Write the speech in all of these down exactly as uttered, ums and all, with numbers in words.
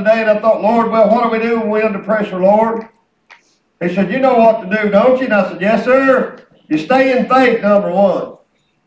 day, and I thought, Lord, well, what do we do when we're under pressure, Lord? He said, you know what to do, don't you? And I said, yes, sir. You stay in faith, number one.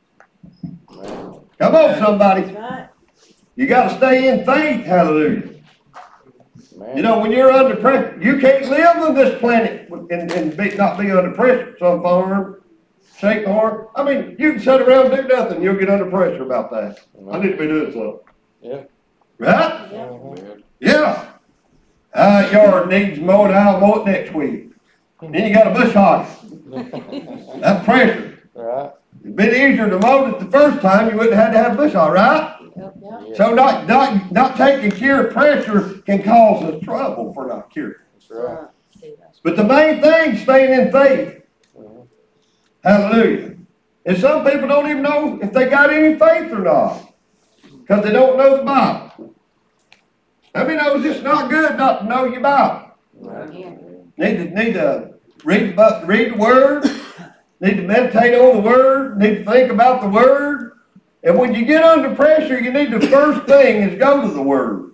Come on, somebody. You got to stay in faith, hallelujah. You know, when you're under pressure, you can't live on this planet and, and be, not be under pressure. Some farm, shake the horn. I mean, you can sit around and do nothing. You'll get under pressure about that. I need to be doing something. Yeah. Right? Yeah. Yeah. Uh, yard needs mowed. I'll mow it next week. Then you got a bush hog. That's pressure. Right. It'd been easier to mow it the first time. You wouldn't have had to have a bush hog, right? Yep, yep. So not, not, not taking care of pressure can cause us trouble for not curing. That's right. But the main thing is staying in faith. Mm-hmm. Hallelujah. And some people don't even know if they got any faith or not because they don't know the Bible. I mean, it's just not good not to know your Bible. Right. Need to, need to read, read the Word. Need to meditate on the Word. Need to think about the Word. And when you get under pressure, you need the first thing is go to the Word.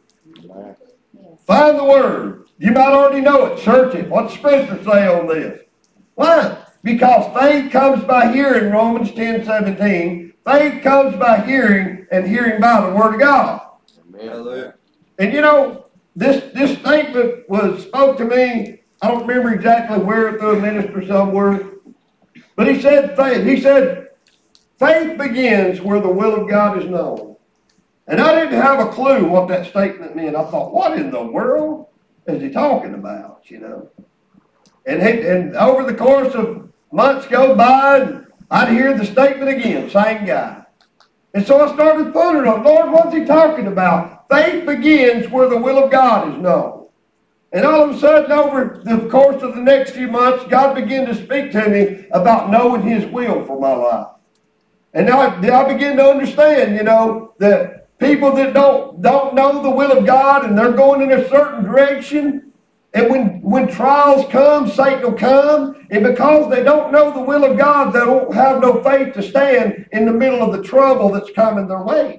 Find the Word. You might already know it. Search it. What does Scripture say on this? Why? Because faith comes by hearing, Romans ten seventeen. Faith comes by hearing, and hearing by the Word of God. Amen. And you know, this, this statement was spoke to me, I don't remember exactly where, through a minister somewhere. But he said faith. He said, faith begins where the will of God is known. And I didn't have a clue what that statement meant. I thought, what in the world is he talking about, you know? And, he, and over the course of months go by, and I'd hear the statement again, same guy. And so I started pondering on, Lord, what's he talking about? Faith begins where the will of God is known. And all of a sudden, over the course of the next few months, God began to speak to me about knowing His will for my life. And now I, I begin to understand, you know, that people that don't, don't know the will of God and they're going in a certain direction, and when, when trials come, Satan will come, and because they don't know the will of God, they won't have no faith to stand in the middle of the trouble that's coming their way.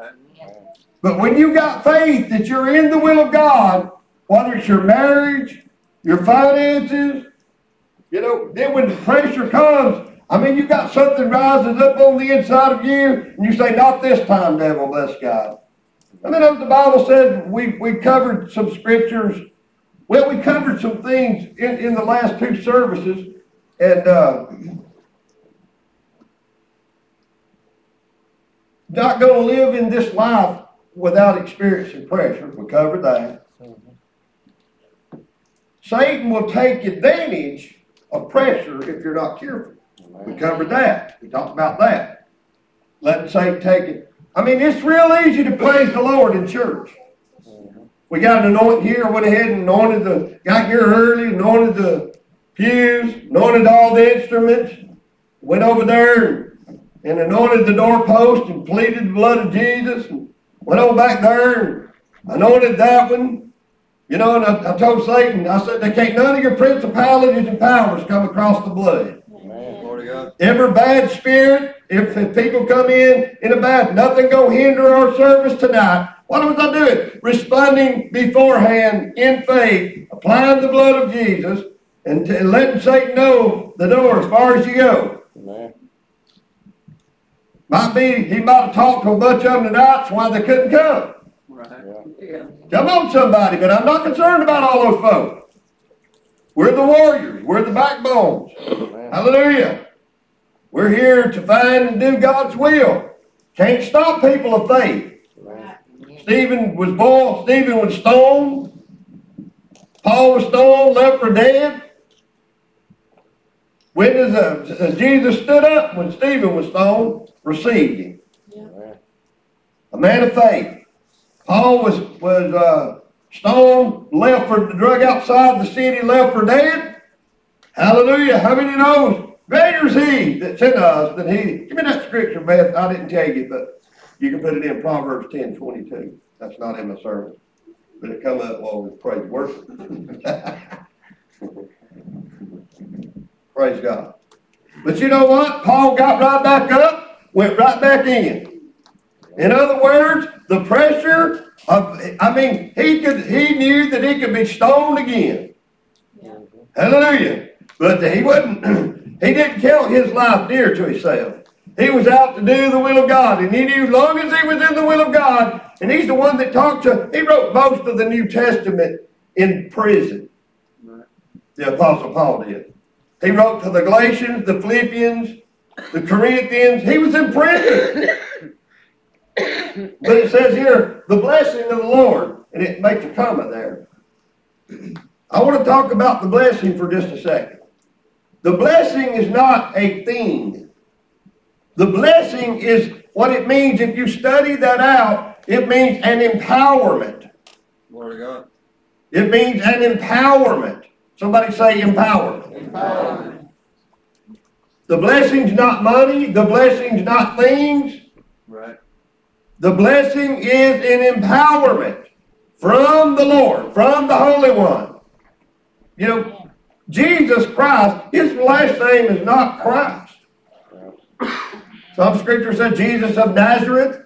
But when you got faith that you're in the will of God, whether it's your marriage, your finances, you know, then when the pressure comes, I mean, you got something rises up on the inside of you, and you say, not this time, devil, bless God. I mean, as the Bible said, we, we covered some scriptures. Well, we covered some things in, in the last two services, and uh, not going to live in this life without experiencing pressure. We covered that. Satan will take advantage of pressure if you're not careful. We covered that. We talked about that. Letting Satan take it. I mean, it's real easy to praise the Lord in church. We got an anointing here, went ahead and anointed the, got here early, anointed the pews, anointed all the instruments, went over there and anointed the doorpost and pleaded the blood of Jesus, and went on back there and anointed that one. You know, and I, I told Satan, I said, they can't none of your principalities and powers come across the blood. Amen. Every bad spirit, if, if people come in in a bad, nothing go hinder our service tonight. What was I doing? Responding beforehand in faith, applying the blood of Jesus, and, t- and letting Satan know the door as far as you go. Amen. Might be, he might have talked to a bunch of them tonight, that's why they couldn't come. Right. Yeah. Come on, somebody, but I'm not concerned about all those folks. We're the warriors. We're the backbones. Amen. Hallelujah. We're here to find and do God's will. Can't stop people of faith. Right. Stephen was born, Stephen was stoned. Paul was stoned, left for dead. When as, uh, as Jesus stood up, when Stephen was stoned, received him. Yeah. A man of faith. Paul was, was uh, stoned, left for, drug outside the city, left for dead. Hallelujah. How many knows? Greater is he that's in us than he. Give me that scripture, Beth. I didn't tell you, but you can put it in Proverbs ten twenty-two. That's not in my sermon. But it come up while we praise worship. Praise God. But you know what? Paul got right back up, went right back in. In other words, the pressure Uh, I mean, he could. He knew that he could be stoned again. Yeah. Hallelujah. But he wasn't. He didn't count his life dear to himself. He was out to do the will of God, and he knew as long as he was in the will of God, and he's the one that talked to. He wrote most of the New Testament in prison. Right. The Apostle Paul did. He wrote to the Galatians, the Philippians, the Corinthians. He was in prison. But it says here, the blessing of the Lord, and it makes a comma there. I want to talk about the blessing for just a second. The blessing is not a thing. The blessing is what it means. If you study that out, it means an empowerment. Glory to God. It means an empowerment. Somebody say empowerment. Empowerment. The blessing's not money. The blessing's not things. Right. The blessing is an empowerment from the Lord, from the Holy One. You know, Jesus Christ, his last name is not Christ. Some scripture said Jesus of Nazareth.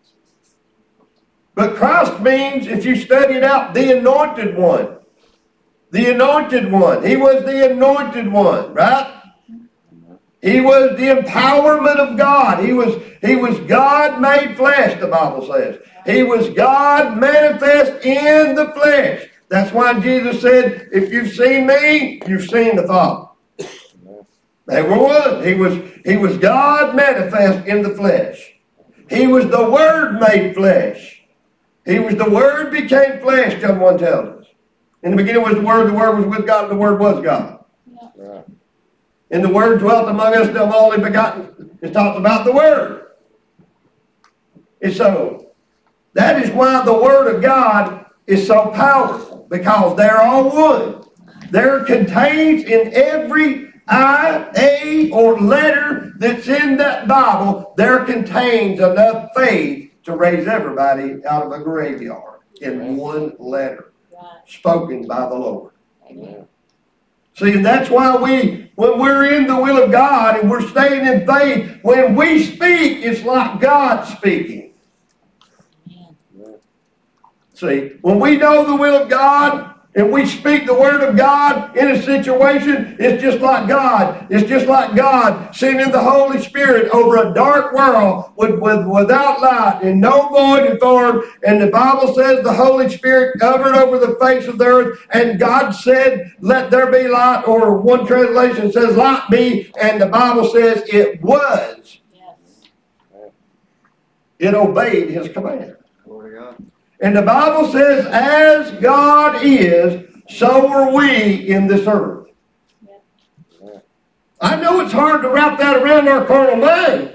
But Christ means, if you study it out, the anointed one. The anointed one. He was the anointed one, right? He was the empowerment of God. He was, he was God made flesh, the Bible says. He was God manifest in the flesh. That's why Jesus said, if you've seen me, you've seen the Father. They were one. He was, he was God manifest in the flesh. He was the Word made flesh. He was the Word became flesh, John one tells us. In the beginning was the Word, the Word was with God, and the Word was God. Right. And the Word dwelt among us, the only begotten. It talks about the Word. And so, that is why the Word of God is so powerful, because they're all one. There contains in every I, A, or letter that's in that Bible, there contains enough faith to raise everybody out of a graveyard in one letter, spoken by the Lord. Amen. See, that's why we, when we're in the will of God and we're staying in faith, when we speak, it's like God speaking. Amen. See, when we know the will of God and we speak the word of God in a situation, it's just like God. It's just like God sending the Holy Spirit over a dark world with, with, without light and no void in form. And the Bible says the Holy Spirit covered over the face of the earth. And God said, let there be light. Or one translation says, light be. And the Bible says it was. Yes. It obeyed his command. Glory to God. And the Bible says, as God is, so are we in this earth. Yeah. I know it's hard to wrap that around our carnal mind.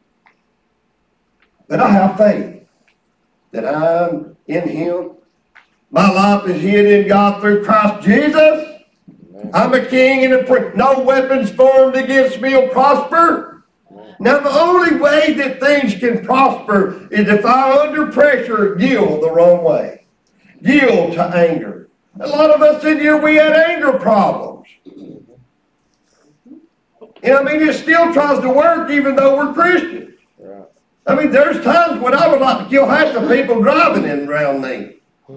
But I have faith that I'm in him. My life is hid in God through Christ Jesus. Amen. I'm a king and a prince. No weapons formed against me will prosper. Now, the only way that things can prosper is if I, under pressure, yield the wrong way. Yield to anger. A lot of us in here, we had anger problems. And I mean, it still tries to work even though we're Christians. I mean, there's times when I would like to kill half the people driving in around me.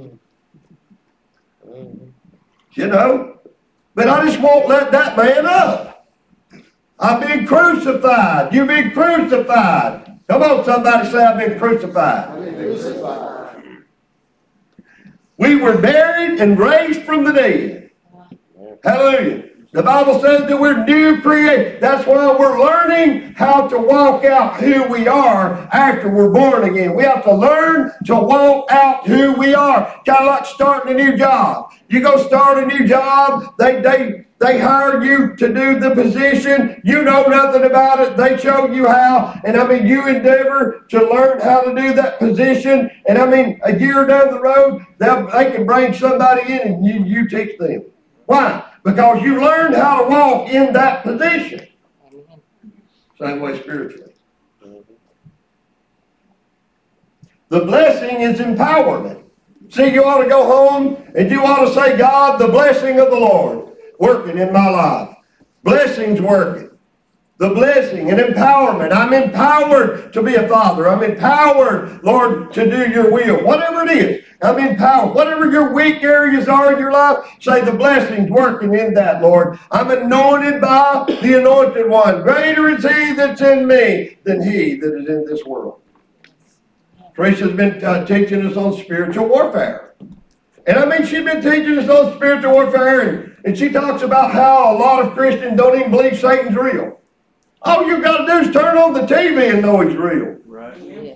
You know? But I just won't let that man up. I've been crucified. You've been crucified. Come on, somebody say, I've been crucified. I've been crucified. We were buried and raised from the dead. Hallelujah. The Bible says that we're new created. That's why we're learning how to walk out who we are after we're born again. We have to learn to walk out who we are. Kind of like starting a new job. You go start a new job, they they they hire you to do the position. You know nothing about it. They show you how. And I mean, you endeavor to learn how to do that position. And I mean, a year down the road, they can bring somebody in and you, you teach them. Why? Because you learned how to walk in that position. Same way spiritually. The blessing is empowerment. See, you ought to go home and you ought to say, God, the blessing of the Lord working in my life. Blessings working. the blessing and empowerment. I'm empowered to be a father. I'm empowered, Lord, to do your will. Whatever it is, I'm empowered. Whatever your weak areas are in your life, say the blessing's working in that, Lord. I'm anointed by the anointed one. Greater is he that's in me than he that is in this world. Teresa's been uh, teaching us on spiritual warfare. And I mean, she's been teaching us on spiritual warfare, and, and she talks about how a lot of Christians don't even believe Satan's real. All you got to do is turn on the T V and know he's real. Right. Yes.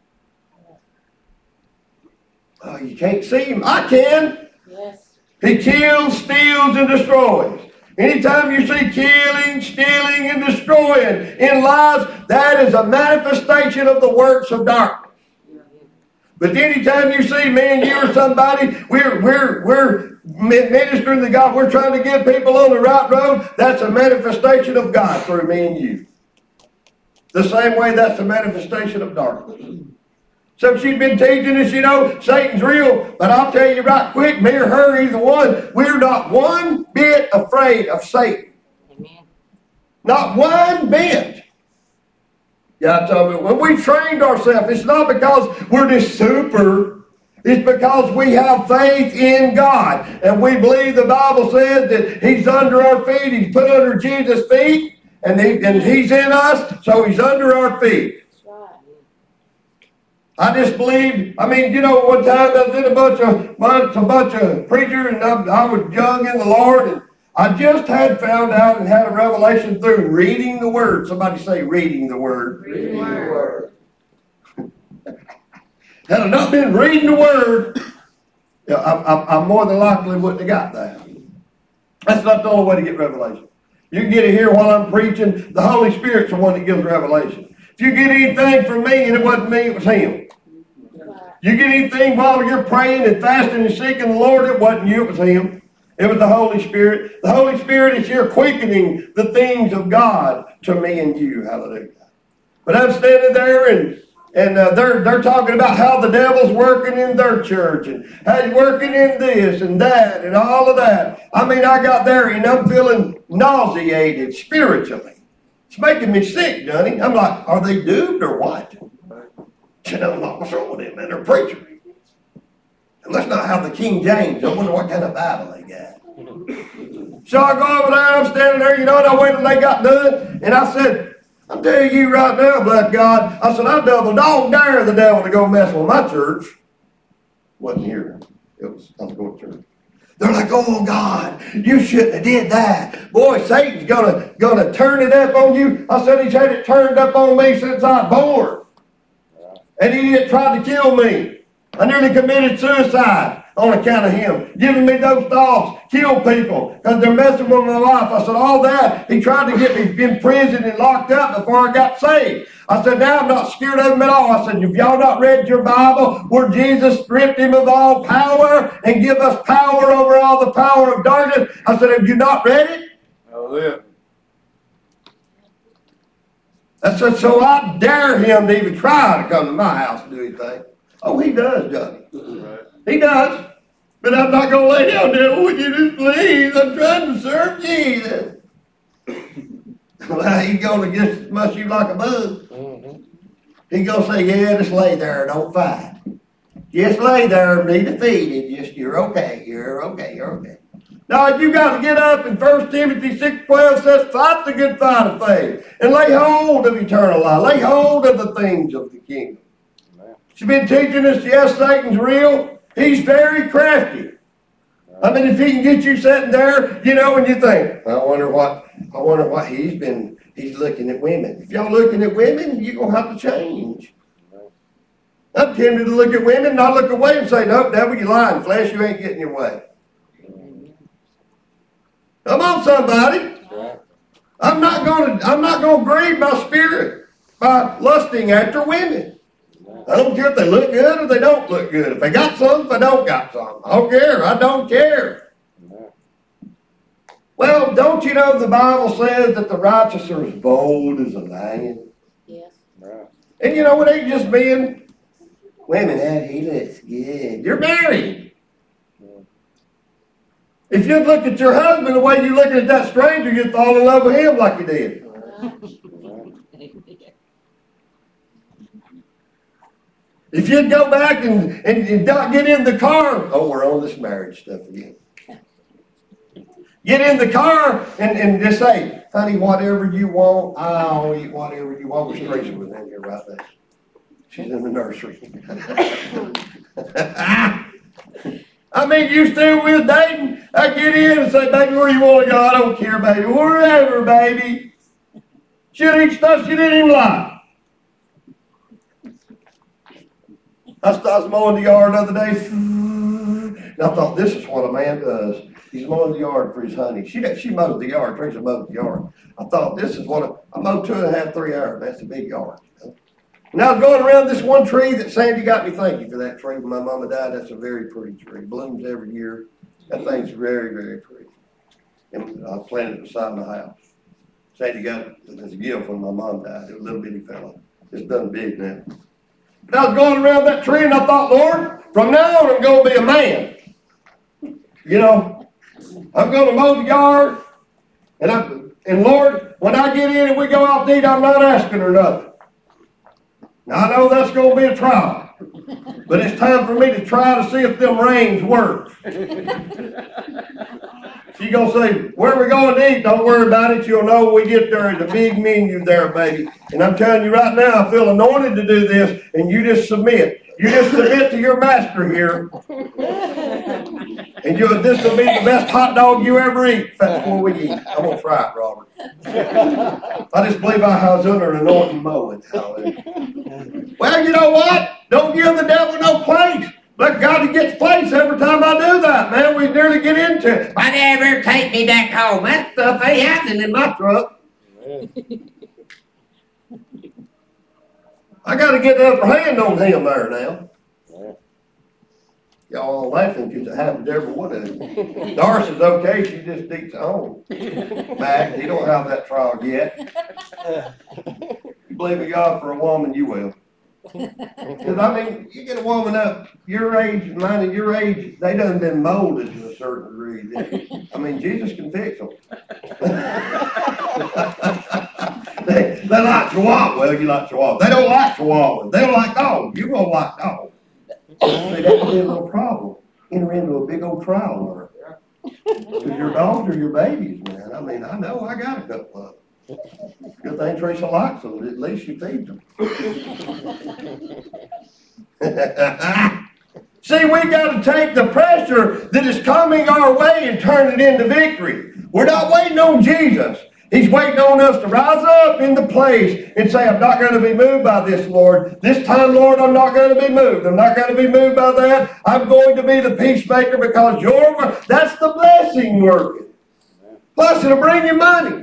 Oh, you can't see him. I can. Yes. He kills, steals, and destroys. Anytime you see killing, stealing, and destroying in lives, that is a manifestation of the works of darkness. But anytime you see me and you or somebody, we're we're we're ministering to God, we're trying to get people on the right road, that's a manifestation of God through me and you. The same way that's a manifestation of darkness. So she's been teaching us, you know, Satan's real, but I'll tell you right quick, me or her, either one, we're not one bit afraid of Satan. Amen. Not one bit. Yeah, I told you, when we trained ourselves, it's not because we're just super. It's because we have faith in God. And we believe the Bible says that he's under our feet. He's put under Jesus' feet. And, he, and he's in us, so he's under our feet. That's right. I just believed, I mean, you know, one time I was in a bunch of, a bunch of preachers, and I, I was young in the Lord, and I just had found out and had a revelation through reading the Word. Somebody say reading the Word. Reading the Word. Had I not been reading the Word, I, I, I more than likely wouldn't have got that. That's not the only way to get revelation. You can get it here while I'm preaching. The Holy Spirit's the one that gives revelation. If you get anything from me, and it wasn't me, it was him. You get anything while you're praying and fasting and seeking the Lord, it wasn't you, it was him. It was the Holy Spirit. The Holy Spirit is here quickening the things of God to me and you. Hallelujah. But I'm standing there, and and uh, they're they're talking about how the devil's working in their church and how he's working in this and that and all of that. I mean, I got there and I'm feeling nauseated spiritually. It's making me sick, Johnny. I'm like, are they doomed or what? You know, I'm like, what's wrong with them, man? They're preachers. And let's not have the King James. I wonder what kind of Bible they got. So I go over there, I'm standing there, you know, and I waited until they got done, and I said, I'm telling you right now, bless God, I said, I double dog dare the devil to go mess with my church. Wasn't here. It was, I was going to church. They're like, oh, God, you shouldn't have did that. Boy, Satan's gonna, gonna turn it up on you. I said, he's had it turned up on me since I was born. And he tried to kill me. I nearly committed suicide on account of him. Giving me those thoughts, kill people, because they're messing with my life. I said, all that, he tried to get me in prison and locked up before I got saved. I said, now I'm not scared of him at all. I said, have y'all not read your Bible where Jesus stripped him of all power and give us power over all the power of darkness? I said, have you not read it? Hallelujah. I said, so I dare him to even try to come to my house and do anything. Oh, he does, Johnny. Right. He does. But I'm not going to lay down there. Would you just please? I'm trying to serve Jesus. Well, he's going to just mush you like a bug. Mm-hmm. He's going to say, yeah, just lay there. Don't fight. Just lay there and be defeated. Just, you're okay. You're okay. You're okay. Now, you got to get up, and First Timothy six twelve says, fight the good fight of faith and lay hold of eternal life. Lay hold of the things of the kingdom. Amen. She's been teaching us, yes, Satan's real. He's very crafty. I mean, if he can get you sitting there, you know, and you think, I wonder what, I wonder what he's been, he's looking at women. If y'all looking at women, you're going to have to change. I'm tempted to look at women and I look away and say, no, devil, you're lying. Flesh, you ain't getting your way. Come on, somebody. I'm not going to, I'm not going to grieve my spirit by lusting after women. I don't care if they look good or they don't look good. If they got some, if they don't got some. I don't care. I don't care. Well, don't you know the Bible says that the righteous are as bold as a lion? Yes. And you know what ain't just being, women, that he looks good. You're married. If you'd look at your husband the way you're looking at that stranger, you'd fall in love with him like you did. If you'd go back and, and, and not get in the car, oh, we're on this marriage stuff again. Get in the car and, and just say, honey, whatever you want, I'll eat whatever you want. Miss Teresa was in here right there. She's in the nursery. I mean, you still with dating? I get in and say, baby, where you want to go? I don't care, baby. Wherever, baby. She'll eat stuff she didn't even like. I was mowing the yard the other day, and I thought, this is what a man does. He's mowing the yard for his honey. She she mows the yard. Teresa mows the yard. I thought, this is what a, I mowed two and a half, three hours. That's a big yard. You know? And I was going around this one tree that Sandy got me thanking for that tree. When my mama died, that's a very pretty tree. Blooms every year. That thing's very, very pretty. And I planted it beside my house. Sandy got it as a gift when my mom died. It was a little bitty fellow. It's done big now. But I was going around that tree and I thought, Lord, from now on I'm going to be a man. You know, I'm going to mow the yard. And, I, and Lord, when I get in and we go out to eat, I'm not asking her nothing. Now, I know that's going to be a trial. But it's time for me to try to see if them reins work. She's going to say, where are we going to eat? Don't worry about it. You'll know when we get there. There's a big menu there, baby. And I'm telling you right now, I feel anointed to do this, and you just submit. You just submit to your master here. And you, this will be the best hot dog you ever eat. That's what we eat. I'm going to try it, Robert. I just believe I was under an anointing mowing. Well, you know what? Don't give the devil no place. Let God gets place every time I do that, man. We nearly get into it. Whatever, take me back home. That stuff ain't happening in my truck. I got to get the upper hand on him there now. Y'all all laughing because it happens to every one of them. Darcy's okay. She just eats home. Mac, you don't have that trial yet. You believe in God for a woman, you will. Because, I mean, you get a woman up your age and mine at your age, they done been molded to a certain degree. I mean, Jesus can fix them. they, they like Chihuahua. Well, you like Chihuahua. They don't like Chihuahua. They don't like dogs. You don't like dogs. They don't be a little problem. Enter into a big old trial on her. Because your dogs are your babies, man. I mean, I know I got a couple of them. Good thing Teresa likes them. At least she feeds them. See, we got to take the pressure that is coming our way and turn it into victory. We're not waiting on Jesus. He's waiting on us to rise up in the place and say, I'm not going to be moved by this, Lord. This time, Lord, I'm not going to be moved. I'm not going to be moved by that. I'm going to be the peacemaker because your word, that's the blessing working. Plus, it'll bring you money.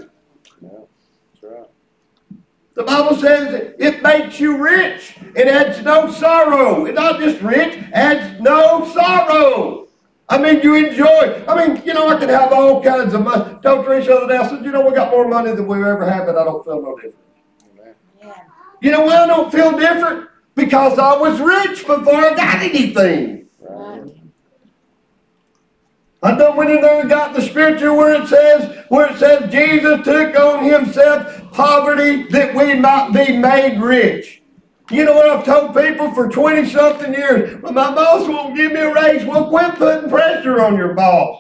The Bible says it makes you rich. It adds no sorrow. It's not just rich, adds no sorrow. I mean, you enjoy. I mean, you know, I can have all kinds of money. Told Teresa the other day, I said, you know, we got more money than we've ever had, but I don't feel no different. Yeah. You know why I don't feel different? Because I was rich before I got anything. Right. I done went in there and got the scripture where it says, where it says Jesus took on himself poverty that we might be made rich. You know what I've told people for twenty-something years? Well, my boss won't give me a raise. Well, quit putting pressure on your boss.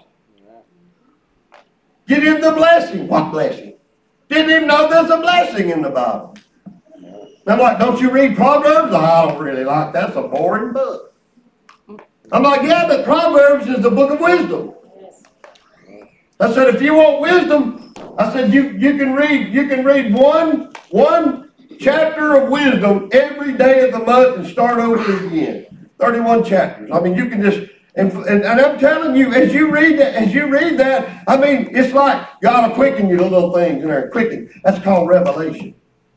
Get him the blessing. What blessing? Didn't even know there's a blessing in the Bible. I'm like, don't you read Proverbs? Oh, I don't really like that. That's a boring book. I'm like, yeah, but Proverbs is the book of wisdom. I said, if you want wisdom, I said, you, you can read, you can read one, one chapter of wisdom every day of the month and start over again. thirty-one chapters. I mean, you can just, and, and, and I'm telling you, as you read that, as you read that, I mean, it's like God will quicken you the little things in there. Quicken. That's called revelation.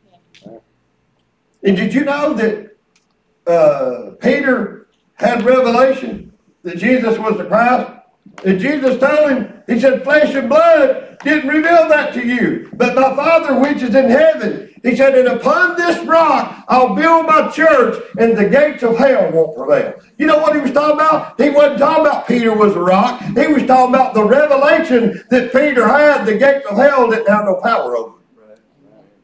And did you know that uh, Peter had revelation that Jesus was the Christ? And Jesus told him, he said, flesh and blood didn't reveal that to you, but my Father which is in heaven. He said, and upon this rock I'll build my church, and the gates of hell won't prevail. You know what he was talking about? He wasn't talking about Peter was a rock. He was talking about the revelation that Peter had. The gates of hell didn't have no power over him.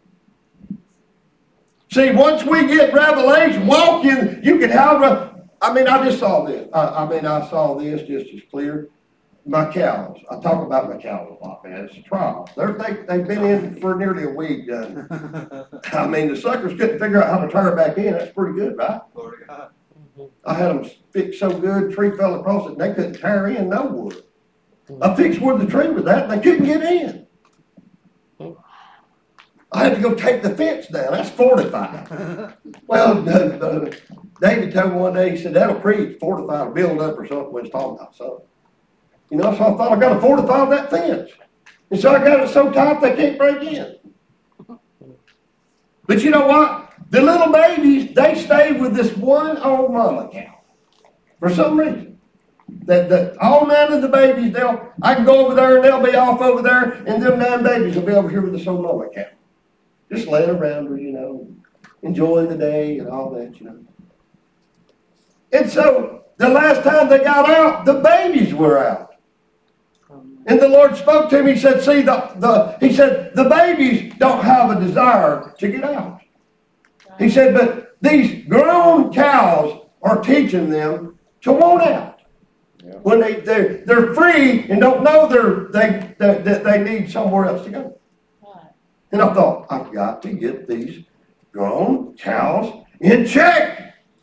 See, once we get revelation, walk in, you can have a, I mean, I just saw this. I, I mean, I saw this just as clear. My cows. I talk about my cows a lot, man. It's a trial. They're, they, they've been in for nearly a week. Uh, I mean, the suckers couldn't figure out how to turn back in. That's pretty good, right? Glory to God. I had them fixed so good, tree fell across it, and they couldn't tear in no wood. I fixed where the tree was at, and they couldn't get in. I had to go take the fence down. That's fortified. Well, uh, uh, David told me one day, he said, that'll preach, fortified, build up or something when it's talking about something. You know, so I thought I got to fortify that fence. And so I got it so tight they can't break in. But you know what? The little babies, they stay with this one old mama cow. For some reason. That, that all nine of the babies, they'll, I can go over there and they'll be off over there, and them nine babies will be over here with this old mama cow. Just laying around her, you know, enjoying the day and all that, you know. And so, the last time they got out, the babies were out. And the Lord spoke to him. He said, see, the, the, he said, the babies don't have a desire to get out. He said, but these grown cows are teaching them to want out. Yeah. When they, they're, they're free and don't know they're, they, that they, they need somewhere else to go. Right. And I thought, I've got to get these grown cows in check.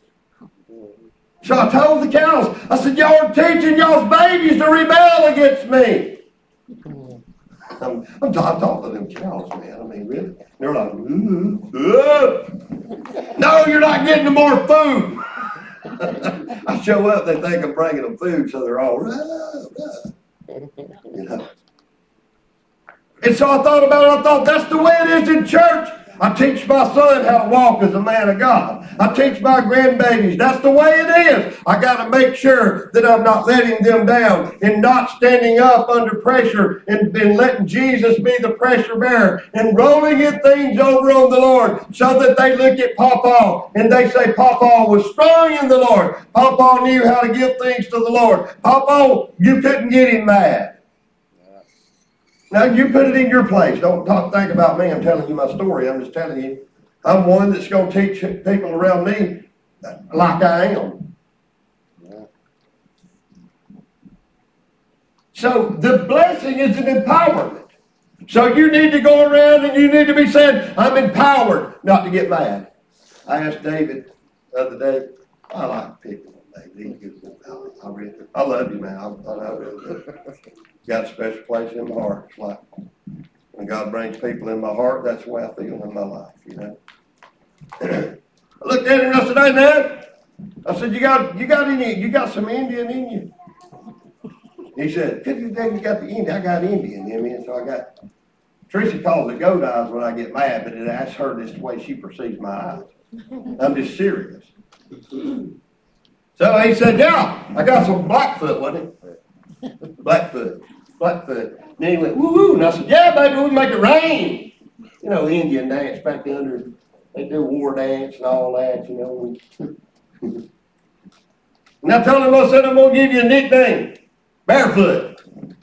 So I told the cows, I said, y'all are teaching y'all's babies to rebel against me. I'm, I'm, I'm talking to them cows, man. I mean, really? They're like, ooh, ooh. No, you're not getting them more food. I show up, they think I'm bringing them food, so they're all, rah, rah. You know. And so I thought about it. I thought, that's the way it is in church. I teach my son how to walk as a man of God. I teach my grandbabies. That's the way it is. I got to make sure that I'm not letting them down and not standing up under pressure and, and letting Jesus be the pressure bearer and rolling in things over on the Lord so that they look at Papa and they say Papa was strong in the Lord. Papa knew how to give things to the Lord. Papa, you couldn't get him mad. Now, you put it in your place. Don't talk, think about me. I'm telling you my story. I'm just telling you. I'm one that's going to teach people around me like I am. Yeah. So the blessing is an empowerment. So you need to go around and you need to be saying, I'm empowered not to get mad. I asked David the other day, I like picking on David. He's good. I, really, I love you, man. I, I really do. Got a special place in my heart. It's like when God brings people in my heart, that's the way I feel in my life, you know. I looked at him yesterday, man. I said, you got you got any you got some Indian in you? He said, fifty days you got the Indian. I got Indian in me, and so I got Teresa calls it goat eyes when I get mad, but it, that's her just the way she perceives my eyes. I'm just serious. So he said, yeah, I got some Blackfoot, wasn't it? Blackfoot, Blackfoot. And then he went, woo woo. And I said, yeah, baby, we make it rain. You know, the Indian dance back under, they do war dance and all that, you know. And I told him, I said, I'm going to give you a nickname, Barefoot.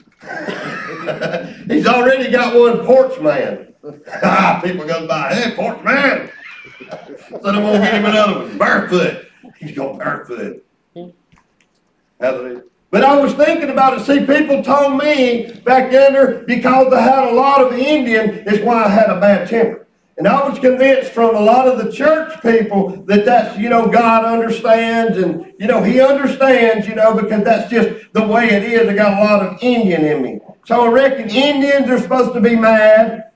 He's already got one, Porch Man. People go by, hey, Porch Man. I said, I'm going to give him another one, Barefoot. He's going Barefoot. Hallelujah. But I was thinking about it. See, people told me back there because I had a lot of Indian is why I had a bad temper. And I was convinced from a lot of the church people that that's, you know, God understands and, you know, he understands, you know, because that's just the way it is. I got a lot of Indian in me. So I reckon Indians are supposed to be mad.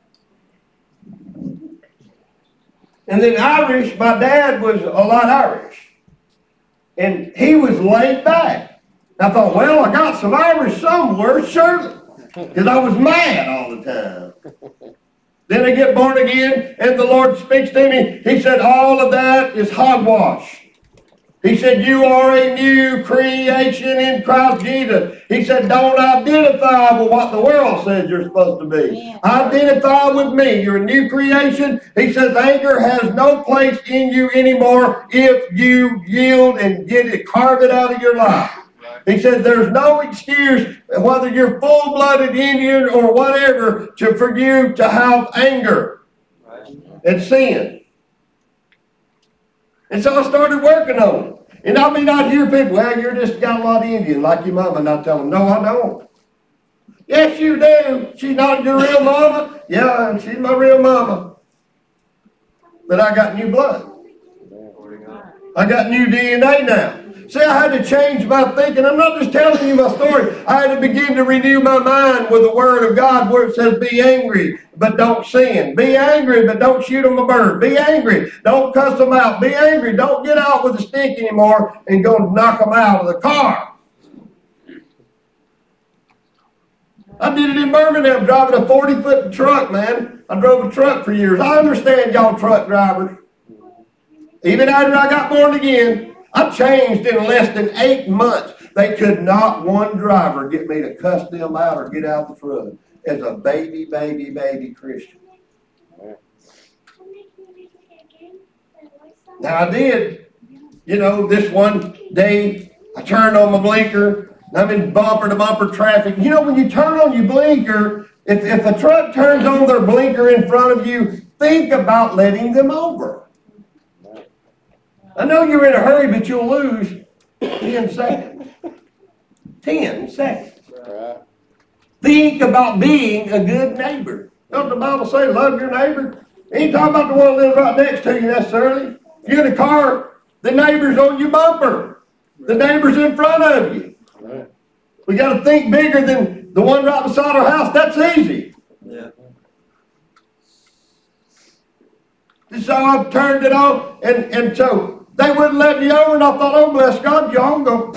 And then Irish, my dad was a lot Irish. And he was laid back. I thought, well, I got some Irish somewhere, surely, because I was mad all the time. Then I get born again, and the Lord speaks to me. He said, all of that is hogwash. He said, you are a new creation in Christ Jesus. He said, don't identify with what the world says you're supposed to be. Yeah. Identify with me. You're a new creation. He says, anger has no place in you anymore if you yield and get it, carve it out of your life. He said, there's no excuse, whether you're full-blooded Indian or whatever, to, for you to have anger and sin. And so I started working on it. And I mean, I'd hear people, well, you're just got a lot of Indian like your mama. And I tell them, no, I don't. Yes, you do. She's not your real mama. Yeah, she's my real mama. But I got new blood. I got new D N A now. See, I had to change my thinking. I'm not just telling you my story. I had to begin to renew my mind with the Word of God where it says, be angry, but don't sin. Be angry, but don't shoot them a bird. Be angry. Don't cuss them out. Be angry. Don't get out with a stick anymore and go knock them out of the car. I did it in Birmingham, driving a forty-foot truck, man. I drove a truck for years. I understand y'all truck drivers. Even after I got born again, I changed in less than eight months. They could not one driver get me to cuss them out or get out the front as a baby, baby, baby Christian. Now I did, you know, this one day I turned on my blinker. I'm in bumper to bumper traffic. You know, when you turn on your blinker, if, if a truck turns on their blinker in front of you, think about letting them over. I know you're in a hurry, but you'll lose ten seconds. ten seconds. Right. Think about being a good neighbor. Don't the Bible say love your neighbor? It ain't talking about the one that lives right next to you necessarily. If you're in a car, the neighbor's on your bumper. The neighbor's in front of you. Right. We got to think bigger than the one right beside our house. That's easy. Yeah. So I turned it on, and, and so they wouldn't let me over, and I thought, oh, bless God, y'all go.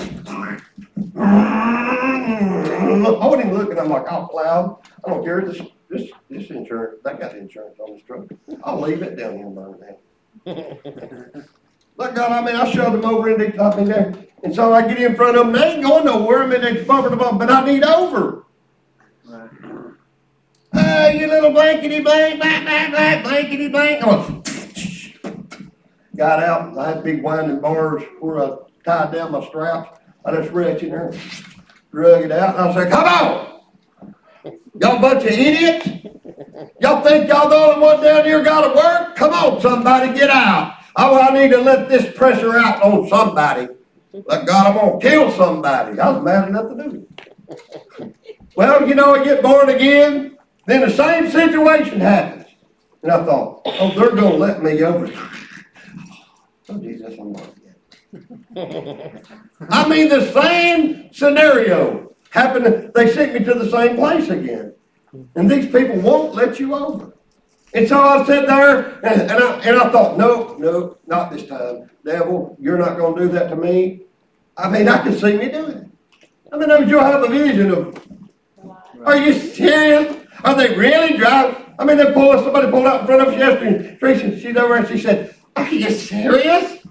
I wasn't even looking. I'm like, out loud. I don't care. This, this, this insurance, they got insurance on this truck. I'll leave it down here in Birmingham. Look, God, I mean, I shoved them over in the, up in there. And so I get in front of them. They ain't going nowhere. I mean, they're bumper to bumper, but I need over. Right. Hey, you little blankety blank, blank, blank, blank, blankety blank. Oh, got out. I had big winding bars where I tied down my straps. I just reached in there, drug it out, and I said, come on! Y'all bunch of idiots! Y'all think y'all the only one down here got to work? Come on, somebody, get out. Oh, I need to let this pressure out on somebody. Like God, I'm going to kill somebody. I was mad enough to do it. Well, you know, I get born again, then the same situation happens. And I thought, oh, they're going to let me over. Oh, Jesus, I'm not again. I mean, the same scenario happened. They sent me to the same place again. And these people won't let you over. And so I sat there, and, and, I, and I thought, no, no, not this time. Devil, you're not going to do that to me. I mean, I can see me doing it. I mean, you'll have a vision of, are you serious? Are they really driving? I mean, they pulled, somebody pulled out in front of us yesterday. Tracy, she's over and she said, are you serious?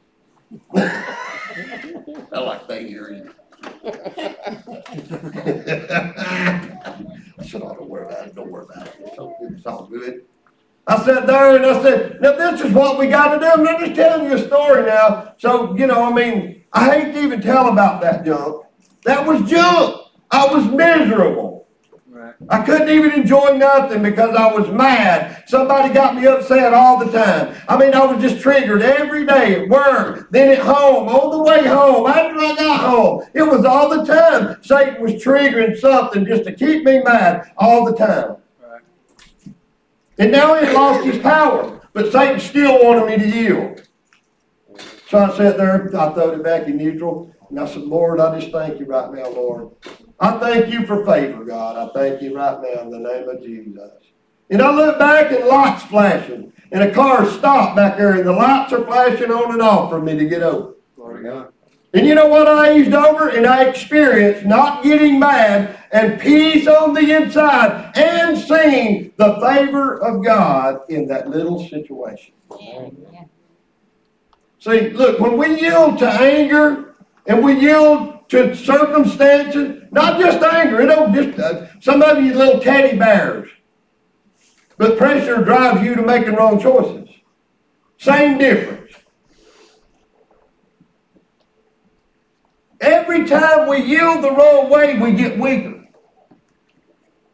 I like they hear you. I said, oh, don't worry about it. Don't worry about it. It's all good. It's all good. I sat there and I said, now this is what we got to do. I'm not just telling you a story now. So, you know, I mean, I hate to even tell about that junk. That was junk. I was miserable. Right. I couldn't even enjoy nothing because I was mad. Somebody got me upset all the time. I mean, I was just triggered every day at work, then at home, on the way home, after I got home. It was all the time. Satan was triggering something just to keep me mad all the time. Right. And now he lost his power, but Satan still wanted me to yield. So I sat there, I threw it back in neutral, and I said, Lord, I just thank you right now, Lord. I thank you for favor, God. I thank you right now in the name of Jesus. And I look back and lights flashing. And a car stopped back there and the lights are flashing on and off for me to get over. Glory to God. And you know what I eased over? And I experienced not getting mad and peace on the inside and seeing the favor of God in that little situation. Amen. See, look, when we yield to anger and we yield to circumstances, not just anger, it don't just, uh, some of you little teddy bears. But pressure drives you to making wrong choices. Same difference. Every time we yield the wrong way, we get weaker.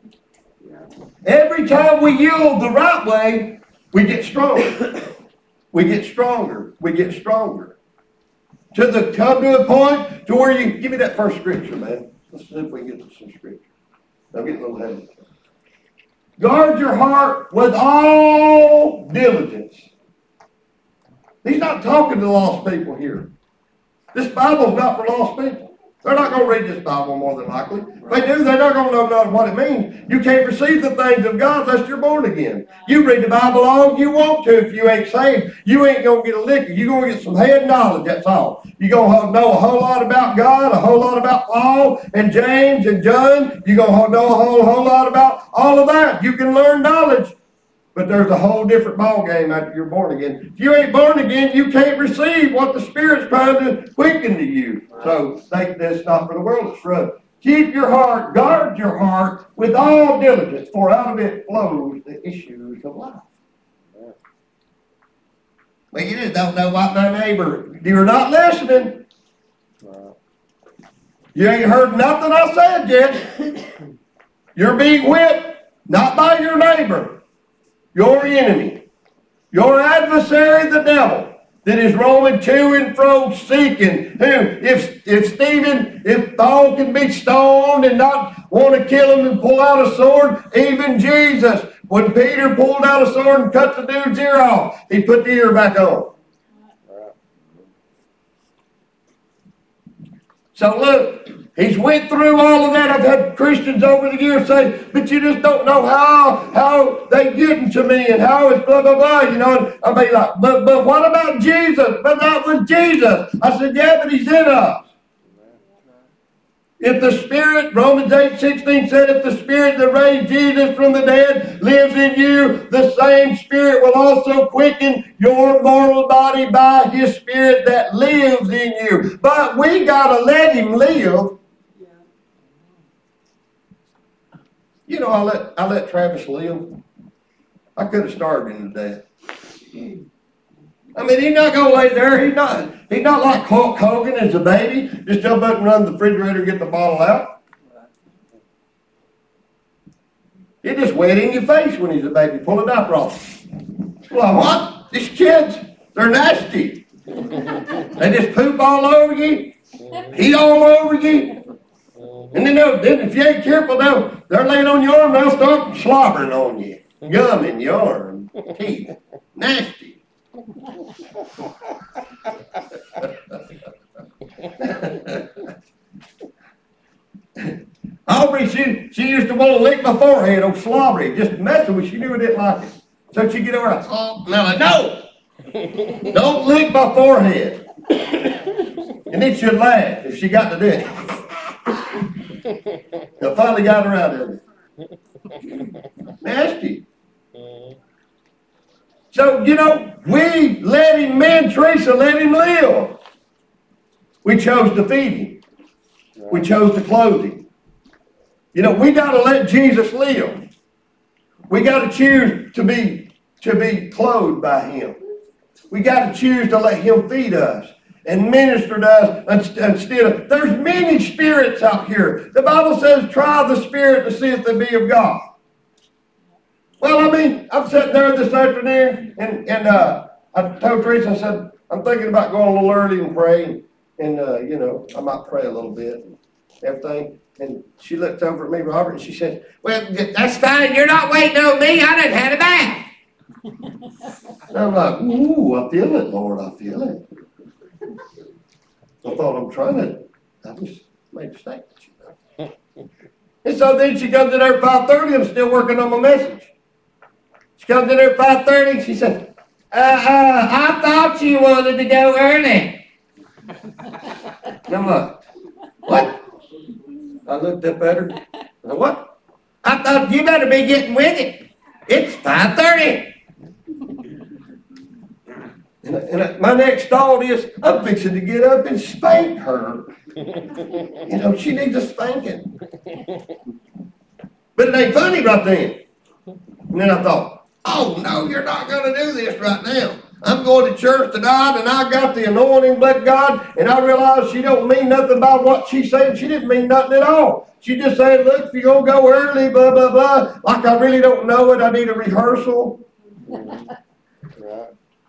Every time we yield the right way, we get stronger. We get stronger. We get stronger. To the come to a point to where you give me that first scripture, man. Let's see if we can get to some scripture. I'm getting a little heavy. Guard your heart with all diligence. He's not talking to lost people here. This Bible's not for lost people. They're not going to read this Bible more than likely. If they do, they're not going to know none what it means. You can't receive the things of God unless you're born again. You read the Bible all you want to if you ain't saved. You ain't going to get a lick. You're going to get some head knowledge, that's all. You're going to know a whole lot about God, a whole lot about Paul and James and John. You're going to know a whole, whole lot about all of that. You can learn knowledge. But there's a whole different ball game after you're born again. If you ain't born again, you can't receive what the Spirit's trying to quicken to you. So think that's not for the world, it's for us. Keep your heart, guard your heart with all diligence, for out of it flows the issues of life. Well, you just don't know what my neighbor. You're not listening. You ain't heard nothing I said yet. You're being whipped, not by your neighbor. Your enemy, your adversary, the devil, that is roaming to and fro seeking. Who, if if Stephen, if Paul can be stoned and not want to kill him and pull out a sword, even Jesus, when Peter pulled out a sword and cut the dude's ear off, he put the ear back on. So look, he's went through all of that. I've had Christians over the years say, but you just don't know how how they getting to me and how it's blah, blah, blah. You know, and I'll be like, but, but what about Jesus? But that was Jesus. I said, yeah, but he's in us. If the Spirit, Romans eight sixteen said, if the Spirit that raised Jesus from the dead lives in you, the same Spirit will also quicken your mortal body by His Spirit that lives in you. But we got to let Him live. You know, I let, I let Travis live. I could have starved him to death. I mean, he's not going to lay there. He's not, he's not like Hulk Hogan as a baby. Just jump up and run to the refrigerator and get the bottle out. He just wet in your face when he's a baby. Pull a diaper off. Well, what? These kids, they're nasty. They just poop all over you. Eat all over you. And then, then if you ain't careful, they'll, they're laying on your arm, they'll start slobbering on you. Gum in your arm. Teeth. Nasty. Aubrey, she, she used to want to lick my forehead on slobbery, just messing with me. She knew I didn't like it. So she'd get over and oh, and I'm like, no! Don't lick my forehead. And then she'd laugh if she got to do it. I finally got her out of it. Nasty. So, you know, we let him, me and Teresa let him live. We chose to feed him. We chose to clothe him. You know, we got to let Jesus live. We got to choose to be, to be clothed by him. We got to choose to let him feed us and minister to us instead of, there's many spirits out here. The Bible says, try the spirit to see if they be of God. Well, I mean, I'm sitting there this afternoon, and, and uh, I told Teresa, I said, I'm thinking about going a little early and praying, and, uh, you know, I might pray a little bit and everything. And she looked over at me, Robert, and she said, well, that's fine. You're not waiting on me. I done had a bath. And I'm like, ooh, I feel it, Lord. I feel it. I thought I'm trying to, I just made a statement, you know. And so then she comes in there at five thirty. I'm still working on my message. She comes in there at five thirty and she said, uh, uh, I thought you wanted to go early. And I'm like, what? I looked up at her. I said, what? I thought you better be getting with it. It's five thirty. And, and my next thought is, I'm fixing to get up and spank her. You know, she needs a spanking. But it ain't funny right then. And then I thought, oh, no, you're not going to do this right now. I'm going to church tonight, and I got the anointing, bless God, and I realized she don't mean nothing about what she said. She didn't mean nothing at all. She just said, look, if you're going to go early, blah, blah, blah, like I really don't know it, I need a rehearsal. Right.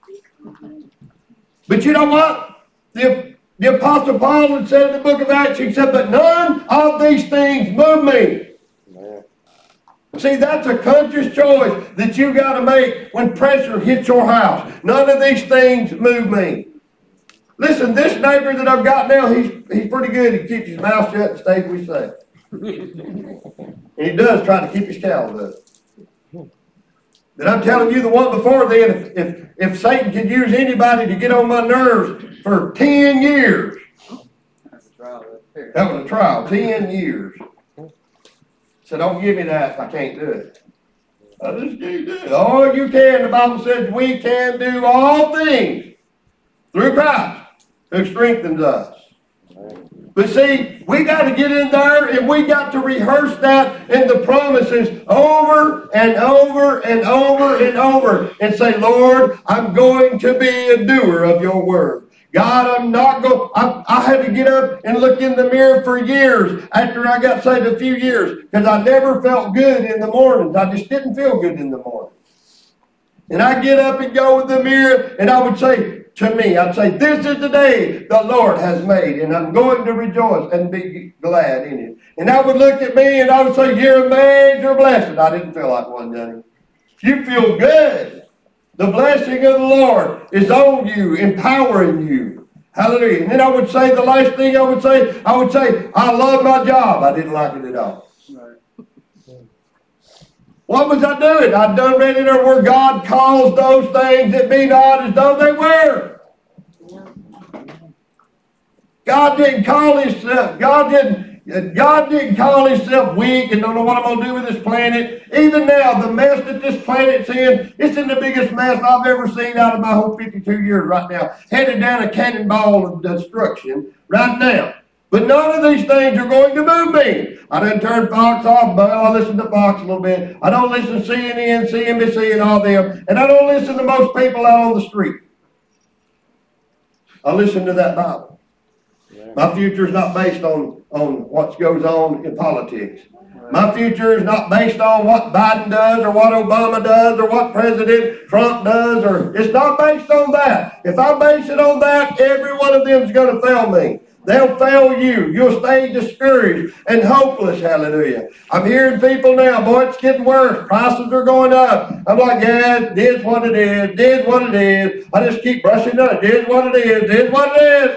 But you know what? The, the Apostle Paul had said in the book of Acts, he said, but none of these things move me. See, that's a conscious choice that you got to make when pressure hits your house. None of these things move me. Listen, this neighbor that I've got now, he's he's pretty good. He keeps his mouth shut and stays what he says. And he does try to keep his cows up. But I'm telling you, the one before then, if, if, if Satan could use anybody to get on my nerves for ten years, That's a trial. that was a trial, ten years. So don't give me that if I can't do it. I just can't do it. Oh, you can. The Bible says we can do all things through Christ who strengthens us. But see, we got to get in there and we got to rehearse that in the promises over and over and over and over and say, Lord, I'm going to be a doer of your word. God, I'm not going, I, I had to get up and look in the mirror for years after I got saved, a few years, because I never felt good in the mornings. I just didn't feel good in the morning. And I get up and go in the mirror and I would say to me, I'd say, this is the day the Lord has made and I'm going to rejoice and be glad in it. And I would look at me and I would say, you're amazed, you're blessed. I didn't feel like one, Johnny. You feel good. The blessing of the Lord is on you, empowering you. Hallelujah. And then I would say, the last thing I would say, I would say, I love my job. I didn't like it at all. Right. What was I doing? I'd done read in there where God calls those things that be not as though they were. God didn't call himself, God didn't God didn't call himself weak and don't know what I'm going to do with this planet. Even now, the mess that this planet's in, it's in the biggest mess I've ever seen out of my whole fifty-two years right now. Headed down a cannonball of destruction right now. But none of these things are going to move me. I done turned Fox off, but I listen to Fox a little bit. I don't listen to C N N, C N B C, and all them. And I don't listen to most people out on the street. I listen to that Bible. My future is not based on, on what goes on in politics. My future is not based on what Biden does or what Obama does or what President Trump does. Or it's not based on that. If I base it on that, every one of them is going to fail me. They'll fail you. You'll stay discouraged and hopeless. Hallelujah. I'm hearing people now, boy, it's getting worse. Prices are going up. I'm like, yeah, it is what it is. It is what it is. I just keep brushing it. It is what it is. It is what it is.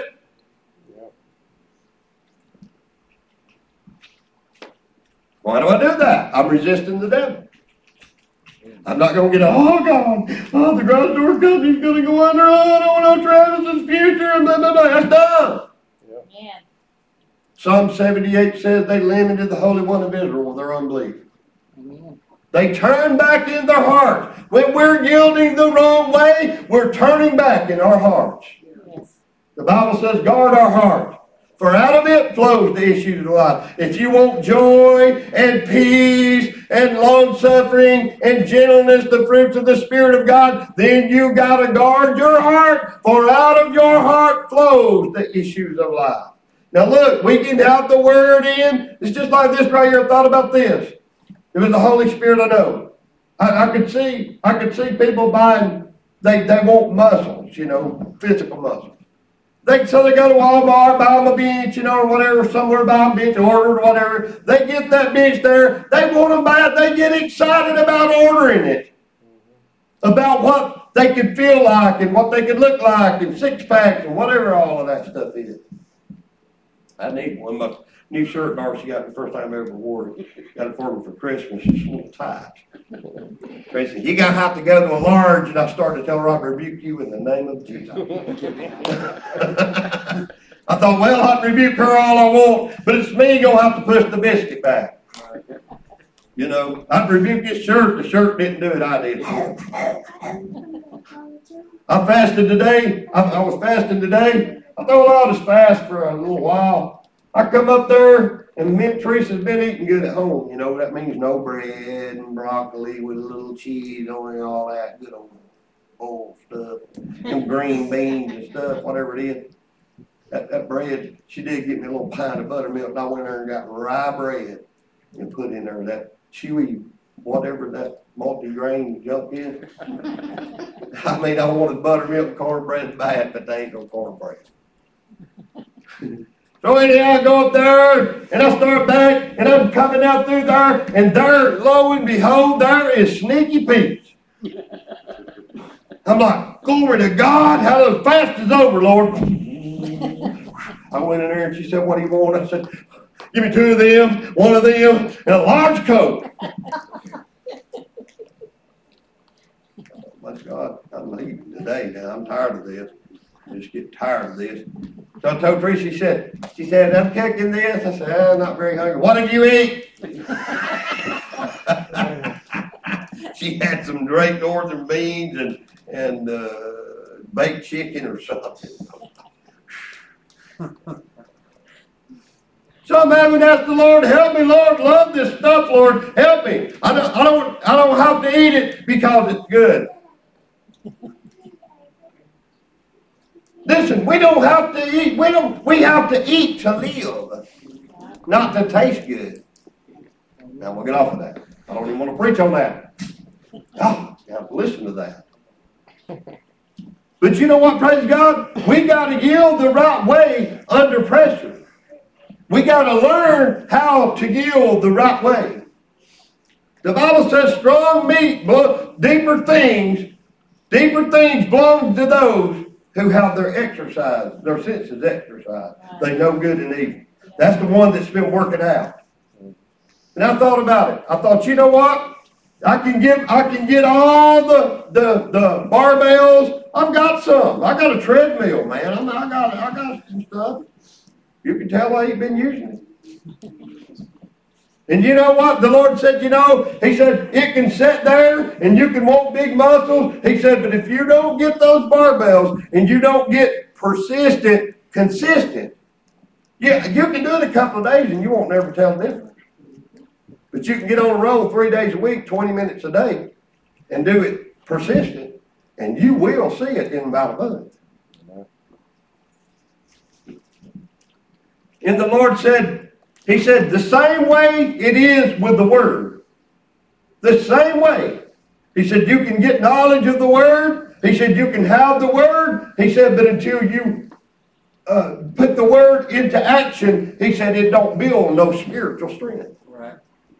Why do I do that? I'm resisting the devil. I'm not going to get, oh, God, oh, the garage door company's going to go under. Oh, I don't know Travis's future. And blah, blah, blah. That's done. Yeah. Psalm seventy-eight says they limited the Holy One of Israel with their unbelief. Amen. They turn back in their hearts. When we're yielding the wrong way, we're turning back in our hearts. Yes. The Bible says, guard our hearts. For out of it flows the issues of life. If you want joy and peace and long-suffering and gentleness, the fruits of the Spirit of God, then you got to guard your heart. For out of your heart flows the issues of life. Now look, we can have the word in. It's just like this right here. I thought about this. It was the Holy Spirit, I know. I, I could see, I could see people buying, they, they want muscles, you know, physical muscles. They, so they go to Walmart, buy them a bench, you know, or whatever, somewhere buy a bench, order or whatever. They get that bench there. They want them bad. They get excited about ordering it. About what they could feel like and what they could look like and six packs and whatever all of that stuff is. I need one. My new shirt Darcy got the first time I ever wore it. Got it for me for Christmas. It's a little tight. Tracy, you got to have to go to a large, and I started to tell her I rebuke you in the name of Jesus. I thought, well, I can rebuke her all I want, but it's me going to have to push the biscuit back. You know, I'd rebuke this shirt. The shirt didn't do it. I did. I fasted today. I, I was fasting today. I thought I'll just fast for a little while. I come up there, and me and Teresa's been eating good at home. You know, that means no bread and broccoli with a little cheese on it and all that good old, old stuff. And green beans and stuff, whatever it is. That, that bread, she did get me a little pint of buttermilk, and I went there and got rye bread and put in there that chewy whatever that multi-grain junk is. I mean, I wanted buttermilk cornbread bad, but they ain't no cornbread. So anyhow, I go up there, and I start back, and I'm coming out through there, and there, lo and behold, there is Sneaky Pete's. I'm like, glory to God, how the fast is over, Lord. I went in there, and she said, what do you want? I said, give me two of them, one of them, and a large Coke. Bless God, I'm leaving today now. I'm tired of this. I just get tired of this. So I told Teresa, she said, she said, I'm cooking this. I said, oh, I'm not very hungry. What did you eat? She had some Great Northern beans and, and uh, baked chicken or something. So I'm having to ask the Lord, help me, Lord, love this stuff, Lord, help me. I don't, I don't, I don't have to eat it because it's good. Listen, we don't have to eat, we don't, we have to eat to live, not to taste good. Now we'll get off of that. I don't even want to preach on that. Oh, you have to listen to that. But you know what, praise God? We got to yield the right way under pressure. We got to learn how to yield the right way. The Bible says strong meat, deeper things, deeper things belong to those who have their exercise, their senses exercised. They know good and evil. That's the one that's been working out. And I thought about it. I thought, you know what? I can give, I can get all the, the, the barbells. I've got some. I got a treadmill, man. I'm, I got, I got some stuff. You can tell I ain't been using it. And you know what? The Lord said, you know, He said, it can sit there and you can want big muscles. He said, but if you don't get those barbells and you don't get persistent, consistent, yeah, you can do it a couple of days and you won't never tell the difference. But you can get on a roll three days a week, twenty minutes a day, and do it persistent, and you will see it in about a month. And the Lord said, He said, the same way it is with the Word. The same way. He said, you can get knowledge of the Word. He said, you can have the Word. He said, but until you uh, put the Word into action, He said, it don't build no spiritual strength. Right.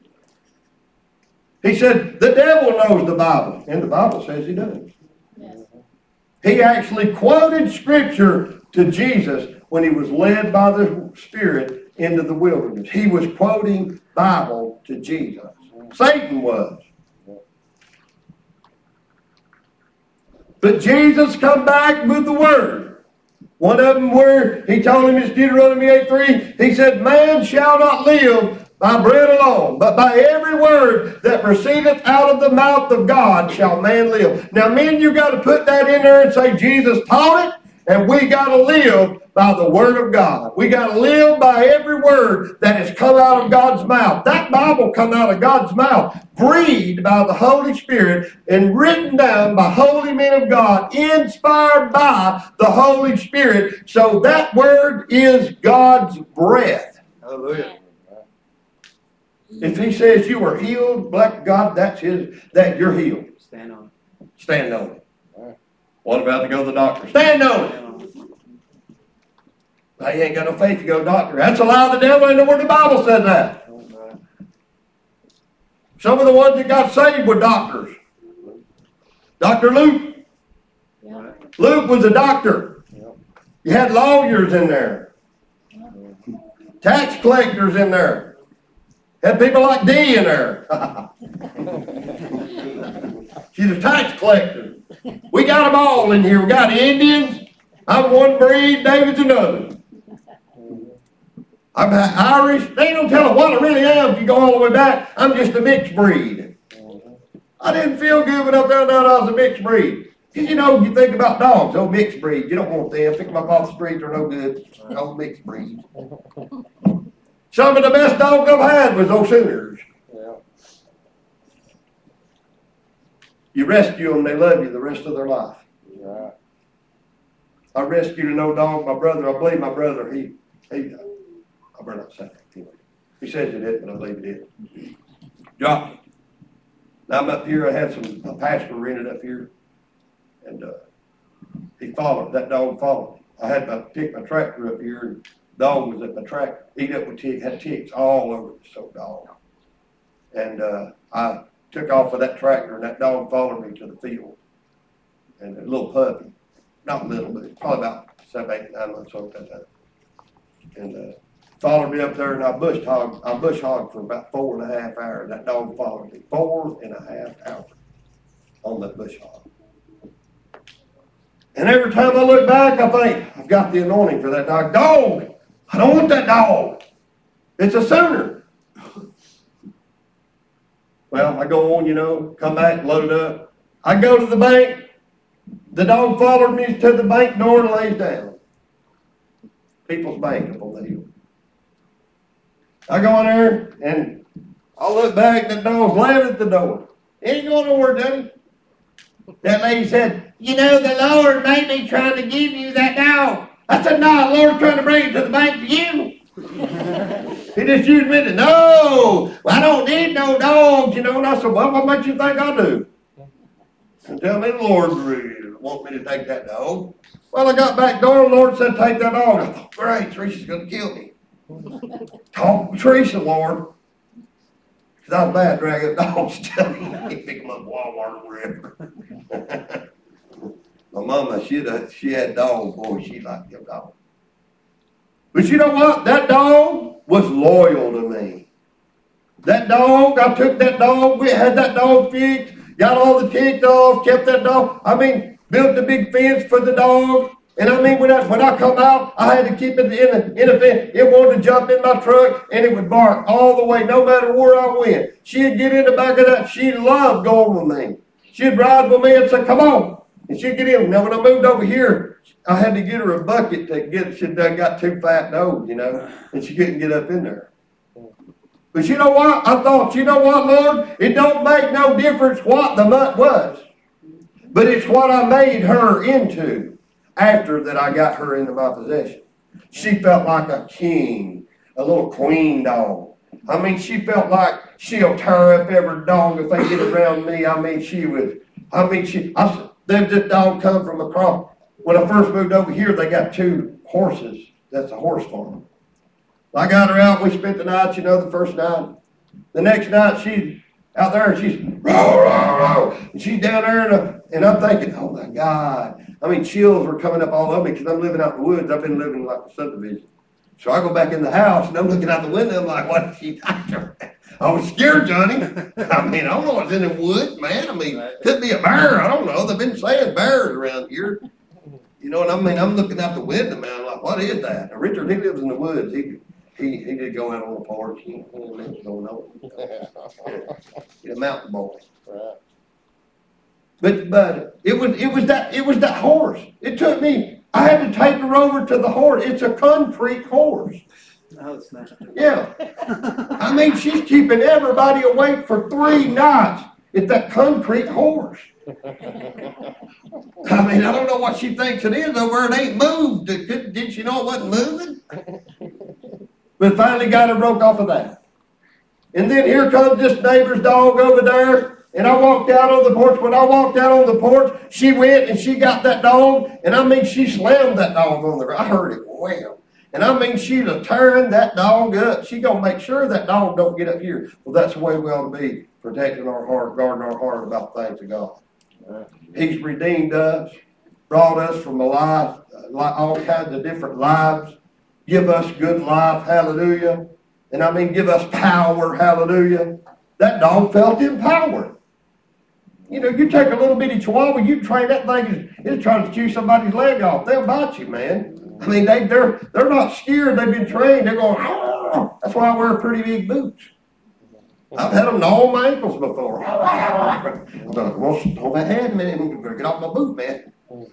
He said, the devil knows the Bible. And the Bible says he does. Yes. He actually quoted Scripture to Jesus when he was led by the Spirit into the wilderness. He was quoting Bible to Jesus. Satan was. But Jesus come back with the Word. One of them where he told him, it's Deuteronomy eight three, he said, man shall not live by bread alone, but by every word that proceedeth out of the mouth of God shall man live. Now, men, you got to put that in there and say, Jesus taught it, and we got to live by the Word of God. We got to live by every word that has come out of God's mouth. That Bible come out of God's mouth, breathed by the Holy Spirit and written down by holy men of God, inspired by the Holy Spirit. So that Word is God's breath. Hallelujah. If He says you are healed, black God, that's His, that you're healed. Stand on it. Stand on it. What about to go to the doctor? Stand on it. Now, you ain't got no faith to go to the doctor. That's a lie of the devil. Ain't no where the Bible says that. Some of the ones that got saved were doctors. Doctor Luke. Yeah. Luke was a doctor. You had lawyers in there. Tax collectors in there. Had people like Dee in there. She's a tax collector. We got them all in here. We got Indians. I'm one breed, David's another. I'm Irish. They don't tell them what I really am if you go all the way back. I'm just a mixed breed. I didn't feel good when I found out I was a mixed breed. Because, you know, you think about dogs, oh, mixed breed. You don't want them. Pick them up off the street, they're no good. Oh, mixed breed. Some of the best dogs I've had was those Sooners. You rescue them, they love you the rest of their life. Yeah. I rescued an old dog, my brother, I believe my brother, he, he I better not say that. He says he did, but I believe he did. Jockey. And I'm up here, I had some, a pastor rented up here, and, uh, he followed, that dog followed me. I had to pick my tractor up here, and dog was at my tractor, eat up with ticks, had ticks all over the so dog. And, uh, I took off of that tractor, and that dog followed me to the field. And a little puppy, not little, but probably about seven, eight, nine months old at that time. And, uh, followed me up there, and I bush hogged, I bush hogged for about four and a half hours. That dog followed me four and a half hours on that bush hog. And every time I look back, I think, I've got the anointing for that dog. Dog! I don't want that dog. It's a Sooner. Well, I go on, you know, come back, load it up. I go to the bank. The dog followed me to the bank door and lays down. People's Bank up on the hill. I go in there, and I look back, and the dog's laying at the door. He ain't going nowhere, Daddy. That lady said, you know, the Lord made me trying to give you that dog. I said, no, the Lord's trying to bring it to the bank for you. He just used me to, no, well, I don't need no dogs, you know. And I said, well, what makes you think I do? And tell me the Lord really want me to take that dog. Well, I got back door, and the Lord said, take that dog. I thought, great, Teresa's going to kill me. Talk to Teresa, Lord. Because I was bad dragging dogs to me. Pick them up Walmart or wherever. My mama, she had, she had dogs, boy, she liked them dogs. But you know what? That dog was loyal to me. That dog, I took that dog, we had that dog fixed, got all the ticks off, kept that dog. I mean, built a big fence for the dog. And I mean, when I, when I come out, I had to keep it in a, in a fence. It wanted to jump in my truck, and it would bark all the way, no matter where I went. She'd get in the back of that. She loved going with me. She'd ride with me and say, come on. And she'd get in. Now, when I moved over here, I had to get her a bucket to get, she'd done got two fat dogs, you know, and she couldn't get up in there. But you know what? I thought, you know what, Lord? It don't make no difference what the mutt was. But it's what I made her into. After that, I got her into my possession. She felt like a king, a little queen dog. I mean, she felt like she'll tear up every dog if they get around me. I mean, she was, I mean, she, I, them this dog come from across. When I first moved over here, they got two horses. That's a horse farm. I got her out. We spent the night, you know, the first night. The next night, she's out there, and she's, row, row, row. And she's down there, and, uh, and I'm thinking, oh, my God. I mean, chills were coming up all over me because I'm living out in the woods. I've been living like a subdivision. So I go back in the house, and I'm looking out the window. I'm like, what did she do? I was scared, Johnny. I mean, I don't know what's in the woods, man. I mean, could be a bear. I don't know. They've been saying bears around here. You know what I mean? I'm looking out the window, man. I'm like, what is that? Now, Richard, he lives in the woods. He he he did go out on the porch. He didn't know what's going on. He's a mountain boy. Right. But but it was it was that it was that horse. It took me. I had to take her over to the horse. It's a concrete horse. No, it's not. Yeah. I mean, she's keeping everybody awake for three nights. It's that concrete horse. I mean, I don't know what she thinks it is over. It ain't moved. Did, did she know it wasn't moving? But finally got her broke off of that. And then here comes this neighbor's dog over there. And I walked out on the porch. When I walked out on the porch, she went and she got that dog. And I mean, she slammed that dog on the ground. I heard it wham. And I mean, she's a tearing that dog up. She gonna make sure that dog don't get up here. Well, that's the way we ought to be, protecting our heart, guarding our heart about things of God. He's redeemed us, brought us from a life, all kinds of different lives, give us good life, hallelujah. And I mean, give us power, hallelujah. That dog felt empowered. You know, you take a little bitty chihuahua, you train that thing, it's trying to chew somebody's leg off. They'll bite you, man. I mean, they, they're they're not scared. They've been trained. They're going, oh. That's why I wear pretty big boots. I've had them gnaw my ankles before. Well, hold that hand a minute. I'm going to get off my boot, man.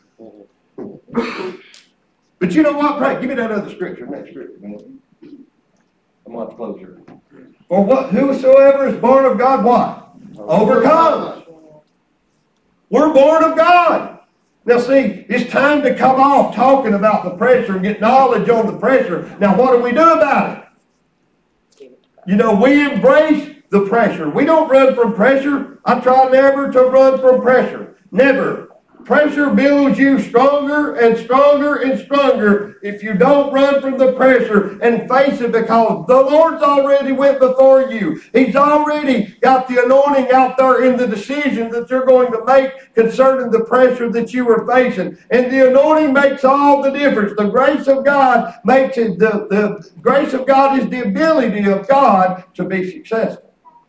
But you know what? Pray. Give me that other scripture, next scripture, man. I'm going to close here. For what, whosoever is born of God, what? Overcomes. We're born of God. Now see, it's time to come off talking about the pressure and get knowledge on the pressure. Now what do we do about it? You know, we embrace the pressure. We don't run from pressure. I try never to run from pressure. Never. Pressure builds you stronger and stronger and stronger if you don't run from the pressure and face it, because the Lord's already went before you. He's already got the anointing out there in the decision that you're going to make concerning the pressure that you are facing. And the anointing makes all the difference. The grace of God makes it, the, the grace of God is the ability of God to be successful.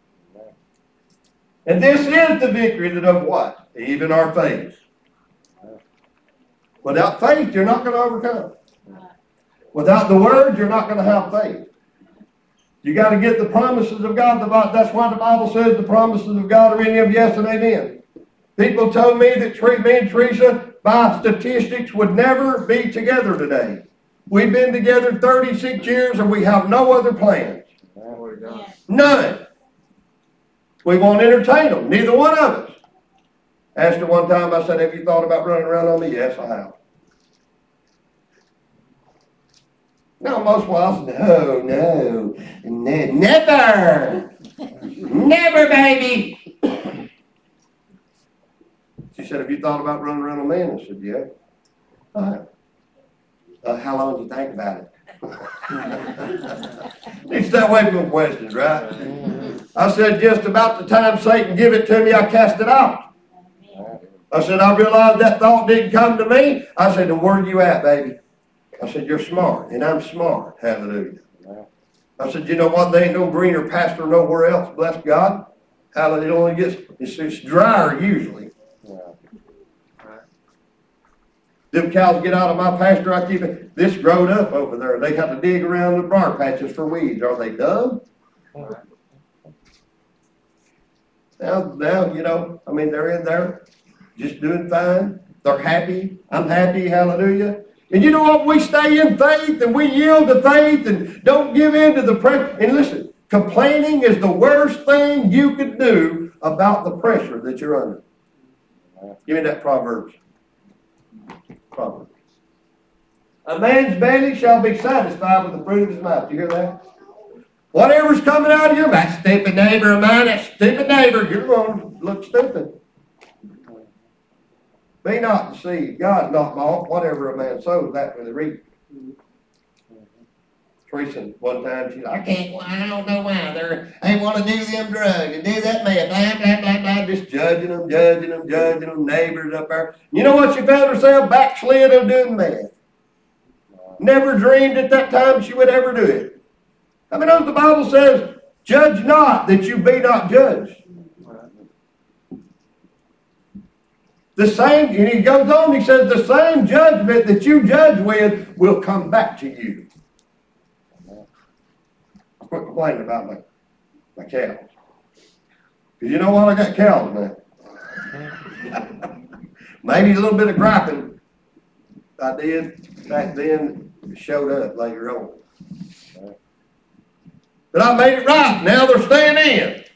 And this is the victory that of what? Even our faith. Without faith, you're not going to overcome. Without the word, you're not going to have faith. You got to get the promises of God. That's why the Bible says the promises of God are in Him, yes and amen. People told me that me and Teresa, by statistics, would never be together today. We've been together thirty-six years and we have no other plans. None. We won't entertain them. Neither one of us. Asked her one time, I said, have you thought about running around on me? Yes, I have. No, most wives, no, no, ne- never. Never, baby. She said, have you thought about running around on me? And I said, yeah. I have. Uh, how long did you think about it? You stay away from questions, right? I said, just about the time Satan give it to me, I cast it out. I said, I realized that thought didn't come to me. I said, then where are you at, baby? I said, you're smart, and I'm smart. Hallelujah. I said, you know what? There ain't no greener pasture nowhere else. Bless God. Hallelujah. It only gets, it's, it's drier usually. Them cows get out of my pasture, I keep it. This growed up over there. They have to dig around the briar patches for weeds. Are they dumb? Now, now, you know, I mean, they're in there just doing fine. They're happy. I'm happy. Hallelujah. And you know what? We stay in faith and we yield to faith and don't give in to the pressure. And listen, complaining is the worst thing you could do about the pressure that you're under. Give me that Proverbs. Proverbs. A man's belly shall be satisfied with the fruit of his mouth. Do you hear that? Whatever's coming out of your mouth, stupid neighbor of mine, that stupid neighbor, you're going to look stupid. Be not deceived. God's not mocked. Whatever a man sows, that will he reap. Teresa, one time, she said, I can't, I don't know why. They're, they want to do them drugs and do that meth, blah, blah, blah, blah, just judging them, judging them, judging them, neighbors up there. You know what? She found herself backslid of doing meth. Never dreamed at that time she would ever do it. I mean, the Bible says, judge not that you be not judged. The same, and he goes on, he says, the same judgment that you judge with will come back to you. I quit complaining about my, my cows. Because you know what? I got cows now. Maybe a little bit of griping I did back then. It showed up later on. But I made it right. Now they're staying in.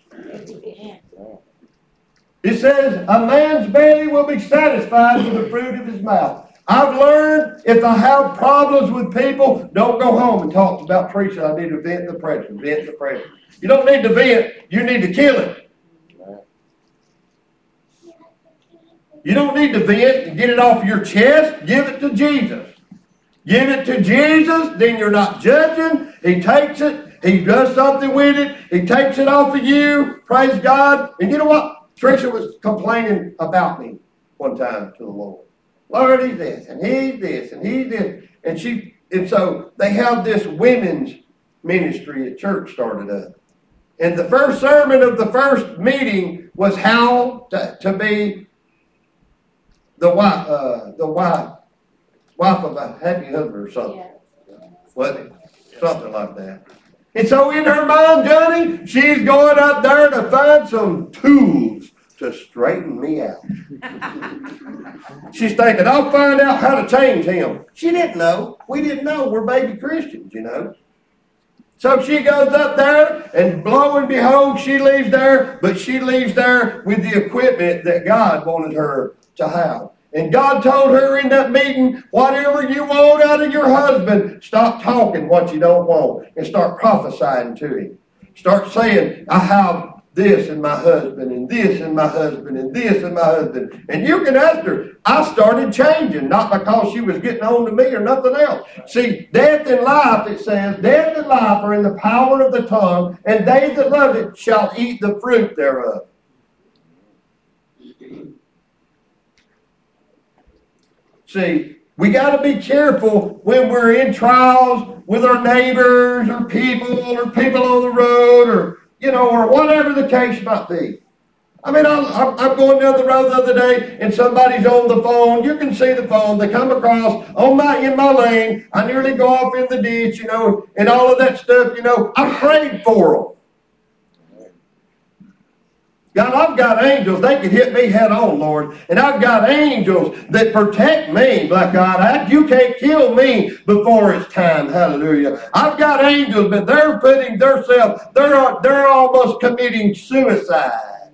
It says, a man's belly will be satisfied with the fruit of his mouth. I've learned if I have problems with people, don't go home and talk about Teresa. I need to vent the pressure, vent the pressure. You don't need to vent, you need to kill it. You don't need to vent and get it off your chest. Give it to Jesus. Give it to Jesus, then you're not judging. He takes it, he does something with it, he takes it off of you. Praise God. And you know what? Teresa was complaining about me one time to the Lord. Lord, he's this, and he's this, and he's this. And she, and so they have this women's ministry at church started up. And the first sermon of the first meeting was how to, to be the wife, uh, the wife, wife of a happy husband or something. Yeah. Wasn't it? Something like that. And so in her mind, Johnny, she's going up there to find some tools to straighten me out. She's thinking, I'll find out how to change him. She didn't know. We didn't know. We're baby Christians, you know. So she goes up there, and lo and behold, she leaves there, but she leaves there with the equipment that God wanted her to have. And God told her in that meeting, whatever you want out of your husband, stop talking what you don't want and start prophesying to him. Start saying, I have this in my husband, and this in my husband, and this in my husband. And you can ask her. I started changing, not because she was getting on to me or nothing else. See, death and life, it says, death and life are in the power of the tongue, and they that love it shall eat the fruit thereof. See, we got to be careful when we're in trials with our neighbors or people or people on the road or, you know, or whatever the case might be. I mean, I'm, I'm going down the road the other day and somebody's on the phone. You can see the phone. They come across on my in my lane. I nearly go off in the ditch, you know, and all of that stuff, you know. I prayed for them. God, I've got angels. They can hit me head on, Lord. And I've got angels that protect me. Like God, I, you can't kill me before it's time. Hallelujah. I've got angels, but they're putting themselves, they're, they're almost committing suicide.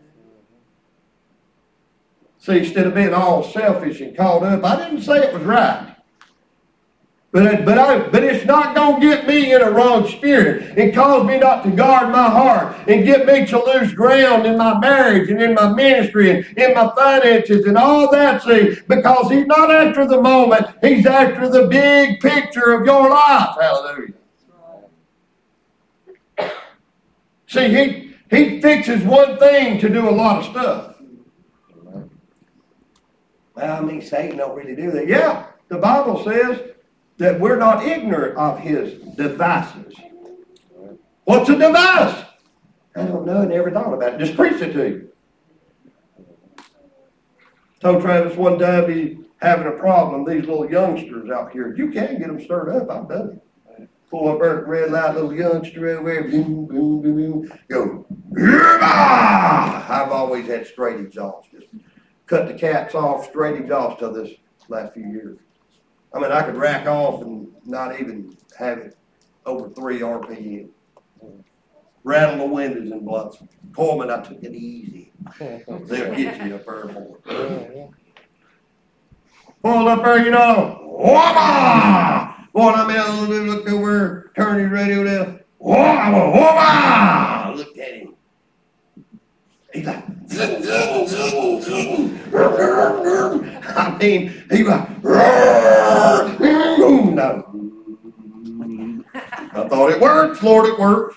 See, instead of being all selfish and caught up, I didn't say it was right. But, but, I, but it's not going to get me in a wrong spirit and cause me not to guard my heart and get me to lose ground in my marriage and in my ministry and in my finances and all that, see, because he's not after the moment, he's after the big picture of your life. Hallelujah. See, he, he fixes one thing to do a lot of stuff. Well, I mean, Satan don't really do that. Yeah, the Bible says that we're not ignorant of his devices. What's a device? I don't know. I never thought about it. Just preach it to you. Told Travis one time he's having a problem. These little youngsters out here, you can get them stirred up. I've done it. Pull up a red light, little youngster everywhere. Boom, boom, boom, boom. Go. I've always had straight exhaust. Just cut the cats off, straight exhaust till this last few years. I mean, I could rack off and not even have it over three R P M. Rattle the windows and bluff. Coleman, I took it easy. They'll get you up there for it. Pulled up there, you know. Whoa! Boy, I mean, I looked over, turned his radio down. Whoa! Whoa! Looked at him. He's like, I mean, he was no. I thought it works, Lord, it works.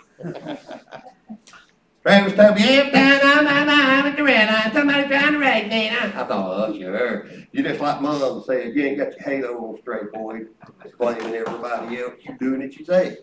Travis told me, every time I'm, I'm, I'm at the red line, somebody trying to write me. I thought, oh, sure. You just like Mom said, you ain't got your halo on straight, boy. Blaming everybody else. You doing it, you say.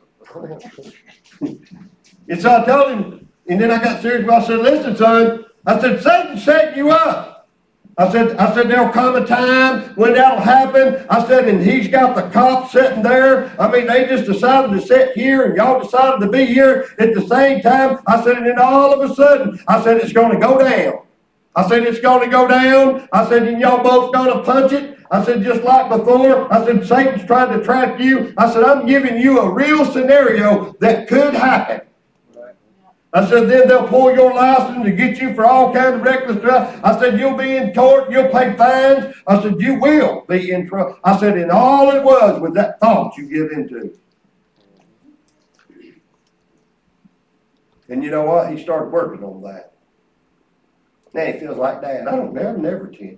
And so I told him, and then I got serious. I said, listen, son. I said, Satan's setting you up. I said, I said, there'll come a time when that'll happen. I said, and he's got the cops sitting there. I mean, they just decided to sit here, and y'all decided to be here at the same time. I said, and then all of a sudden, I said, it's going to go down. I said, it's going to go down. I said, and y'all both going to punch it. I said, just like before. I said, Satan's trying to trap you. I said, I'm giving you a real scenario that could happen. I said, then they'll pull your license to get you for all kinds of reckless driving. I said, you'll be in court, you'll pay fines. I said, you will be in trouble. I said, and all it was was that thought you give into. And you know what? He started working on that. Now he feels like Dad. I don't never, never tempted.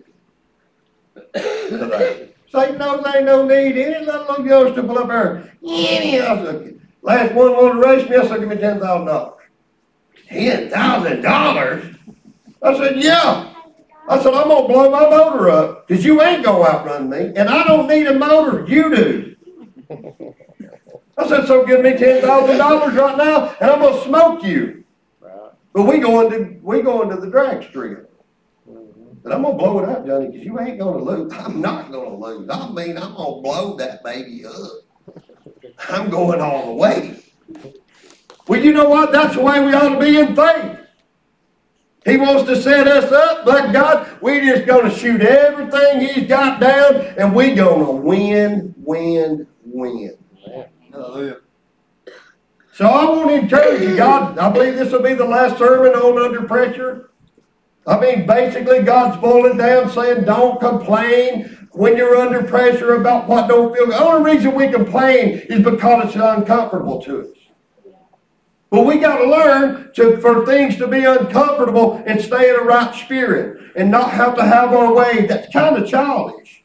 Satan knows there ain't no need. Any little youngster pull up there. Any else. Last one wanted to race me, I said, give me ten thousand dollars. ten thousand dollars? I said, yeah. I said, I'm going to blow my motor up because you ain't going to outrun me. And I don't need a motor. You do. I said, so give me ten thousand dollars right now and I'm going to smoke you. But we going to we going to the drag strip. And I'm going to blow it up, Johnny, because you ain't going to lose. I'm not going to lose. I mean, I'm going to blow that baby up. I'm going all the way. Well, you know what? That's the way we ought to be in faith. He wants to set us up, but God, we just going to shoot everything he's got down, and we going to win, win, win. Hallelujah. So I want to encourage you, God, I believe this will be the last sermon on under pressure. I mean, basically, God's boiling down, saying don't complain when you're under pressure about what don't feel good. The only reason we complain is because it's uncomfortable to us. But we got to learn to, for things to be uncomfortable and stay in a right spirit and not have to have our way. That's kind of childish.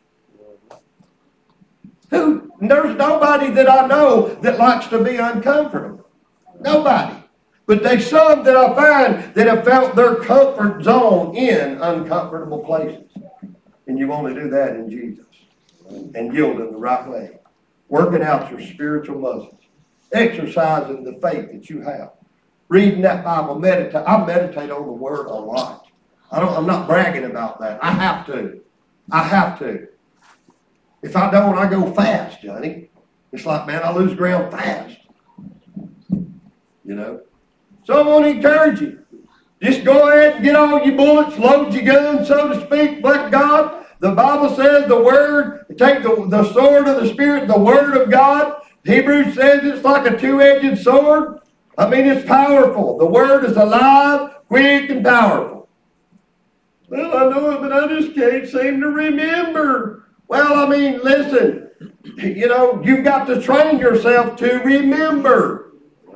Who? There's nobody that I know that likes to be uncomfortable. Nobody. But there's some that I find that have felt their comfort zone in uncomfortable places. And you want to do that in Jesus. And yield in the right way. Working out your spiritual muscles. Exercising the faith that you have. Reading that Bible. Meditate. I meditate on the Word a lot. I don't, I'm not bragging about that. I have to. I have to. If I don't, I go fast, Johnny. It's like, man, I lose ground fast. You know? So I want to encourage you. Just go ahead and get all your bullets, load your guns, so to speak. But God, the Bible says the Word, take the, the sword of the Spirit, the Word of God. Hebrews says it's like a two-edged sword. I mean, it's powerful. The Word is alive, quick, and powerful. Well, I know it, but I just can't seem to remember. Well, I mean, listen, you know, you've got to train yourself to remember.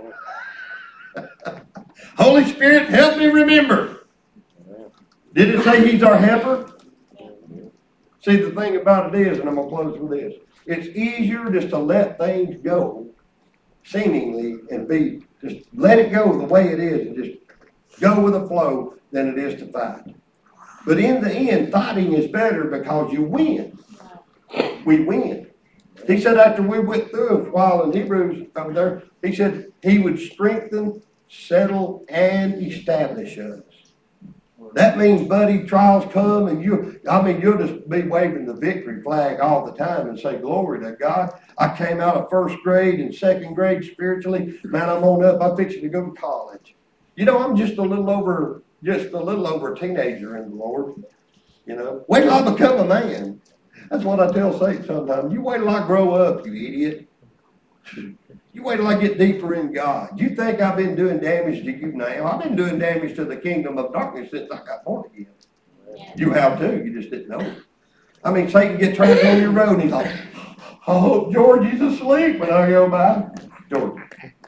Holy Spirit, help me remember. Did it say He's our helper? See, the thing about it is, and I'm going to close with this, it's easier just to let things go, seemingly, and be, just let it go the way it is and just go with the flow than it is to fight. But in the end, fighting is better because you win. We win. He said after we went through a while in Hebrews over there, he said He would strengthen, settle, and establish us. That means, buddy, trials come and you, I mean, you'll just be waving the victory flag all the time and say, glory to God. I came out of first grade and second grade spiritually. Man, I'm on up. I'm fixing to go to college. You know, I'm just a little over, just a little over a teenager in the Lord. You know, wait till I become a man. That's what I tell Satan sometimes. You wait till I grow up, you idiot. You wait till I get deeper in God. You think I've been doing damage to you now? I've been doing damage to the kingdom of darkness since I got born again. Yeah. You have too. You just didn't know it. I mean, Satan get trapped on your road and he's like, I hope Georgie's asleep when I go by. George.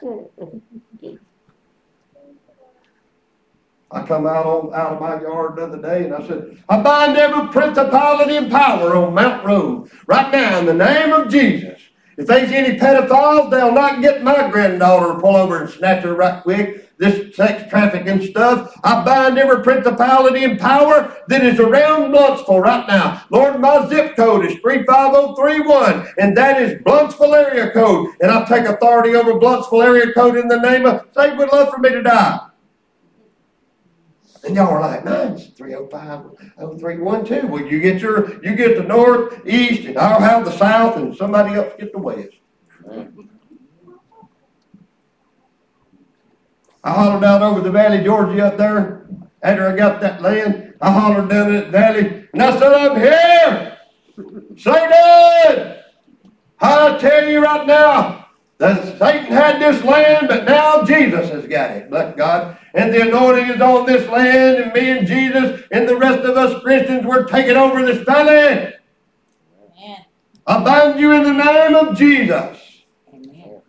I come out on out of my yard the other day and I said, I bind every principality and power on Mount Road right now in the name of Jesus. If there's any pedophiles, they'll not get my granddaughter to pull over and snatch her right quick. This sex trafficking stuff. I bind every principality and power that is around Blunsville right now. Lord, my zip code is three five zero three one, and that is Blunsville area code. And I take authority over Blunsville area code in the name of Satan would love for me to die. And y'all are like, no, it's three oh five oh three one two. Well, you get your, you get the north, east, and I'll have the south, and somebody else get the west. I hollered out over the Valley, Georgia up there. After I got that land, I hollered down that valley, and I said, I'm here. Satan! I tell you right now, that Satan had this land, but now Jesus has got it. Bless God. And the anointing is on this land, and me and Jesus and the rest of us Christians, we're taking over this valley. Amen. I bind you in the name of Jesus. Amen.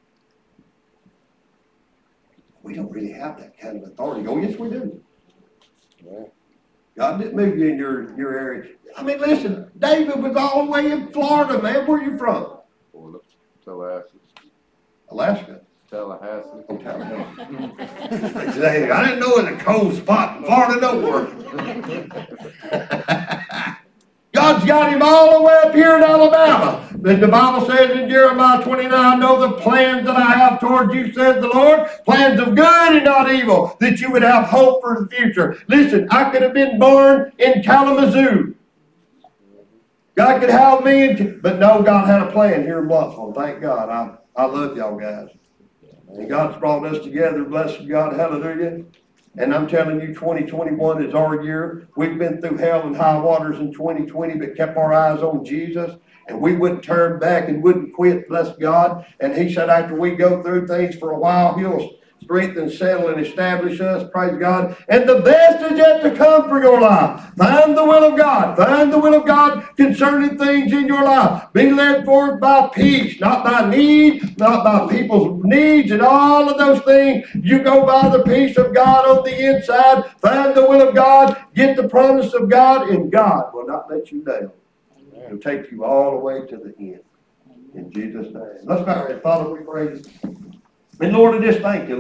We don't really have that kind of authority. Oh, yes, we do. Yeah. God didn't move you in your, your area. I mean, listen, David was all the way in Florida, man. Where are you from? Tallahassee. Alaska. Tallahassee. Oh, Tallahassee. I didn't know it was a cold spot in Florida nowhere. God's got him all the way up here in Alabama. But the Bible says in Jeremiah twenty-nine, I know the plans that I have towards you, says the Lord, plans of good and not evil, that you would have hope for the future. Listen, I could have been born in Kalamazoo. God could have me, in, but no, God had a plan here in Bluffville. Thank God. I, I love y'all guys. And God's brought us together. Bless God. Hallelujah. And I'm telling you, twenty twenty-one is our year. We've been through hell and high waters in twenty twenty, but kept our eyes on Jesus. And we wouldn't turn back and wouldn't quit. Bless God. And he said after we go through things for a while, he'll strengthen, settle, and establish us. Praise God. And the best is yet to come for your life. Find the will of God. Find the will of God concerning things in your life. Be led forward by peace, not by need, not by people's needs and all of those things. You go by the peace of God on the inside. Find the will of God. Get the promise of God, and God will not let you down. He'll take you all the way to the end. In Jesus' name. Let's bow our heads. Father, we praise you. And Lord, I just thank you.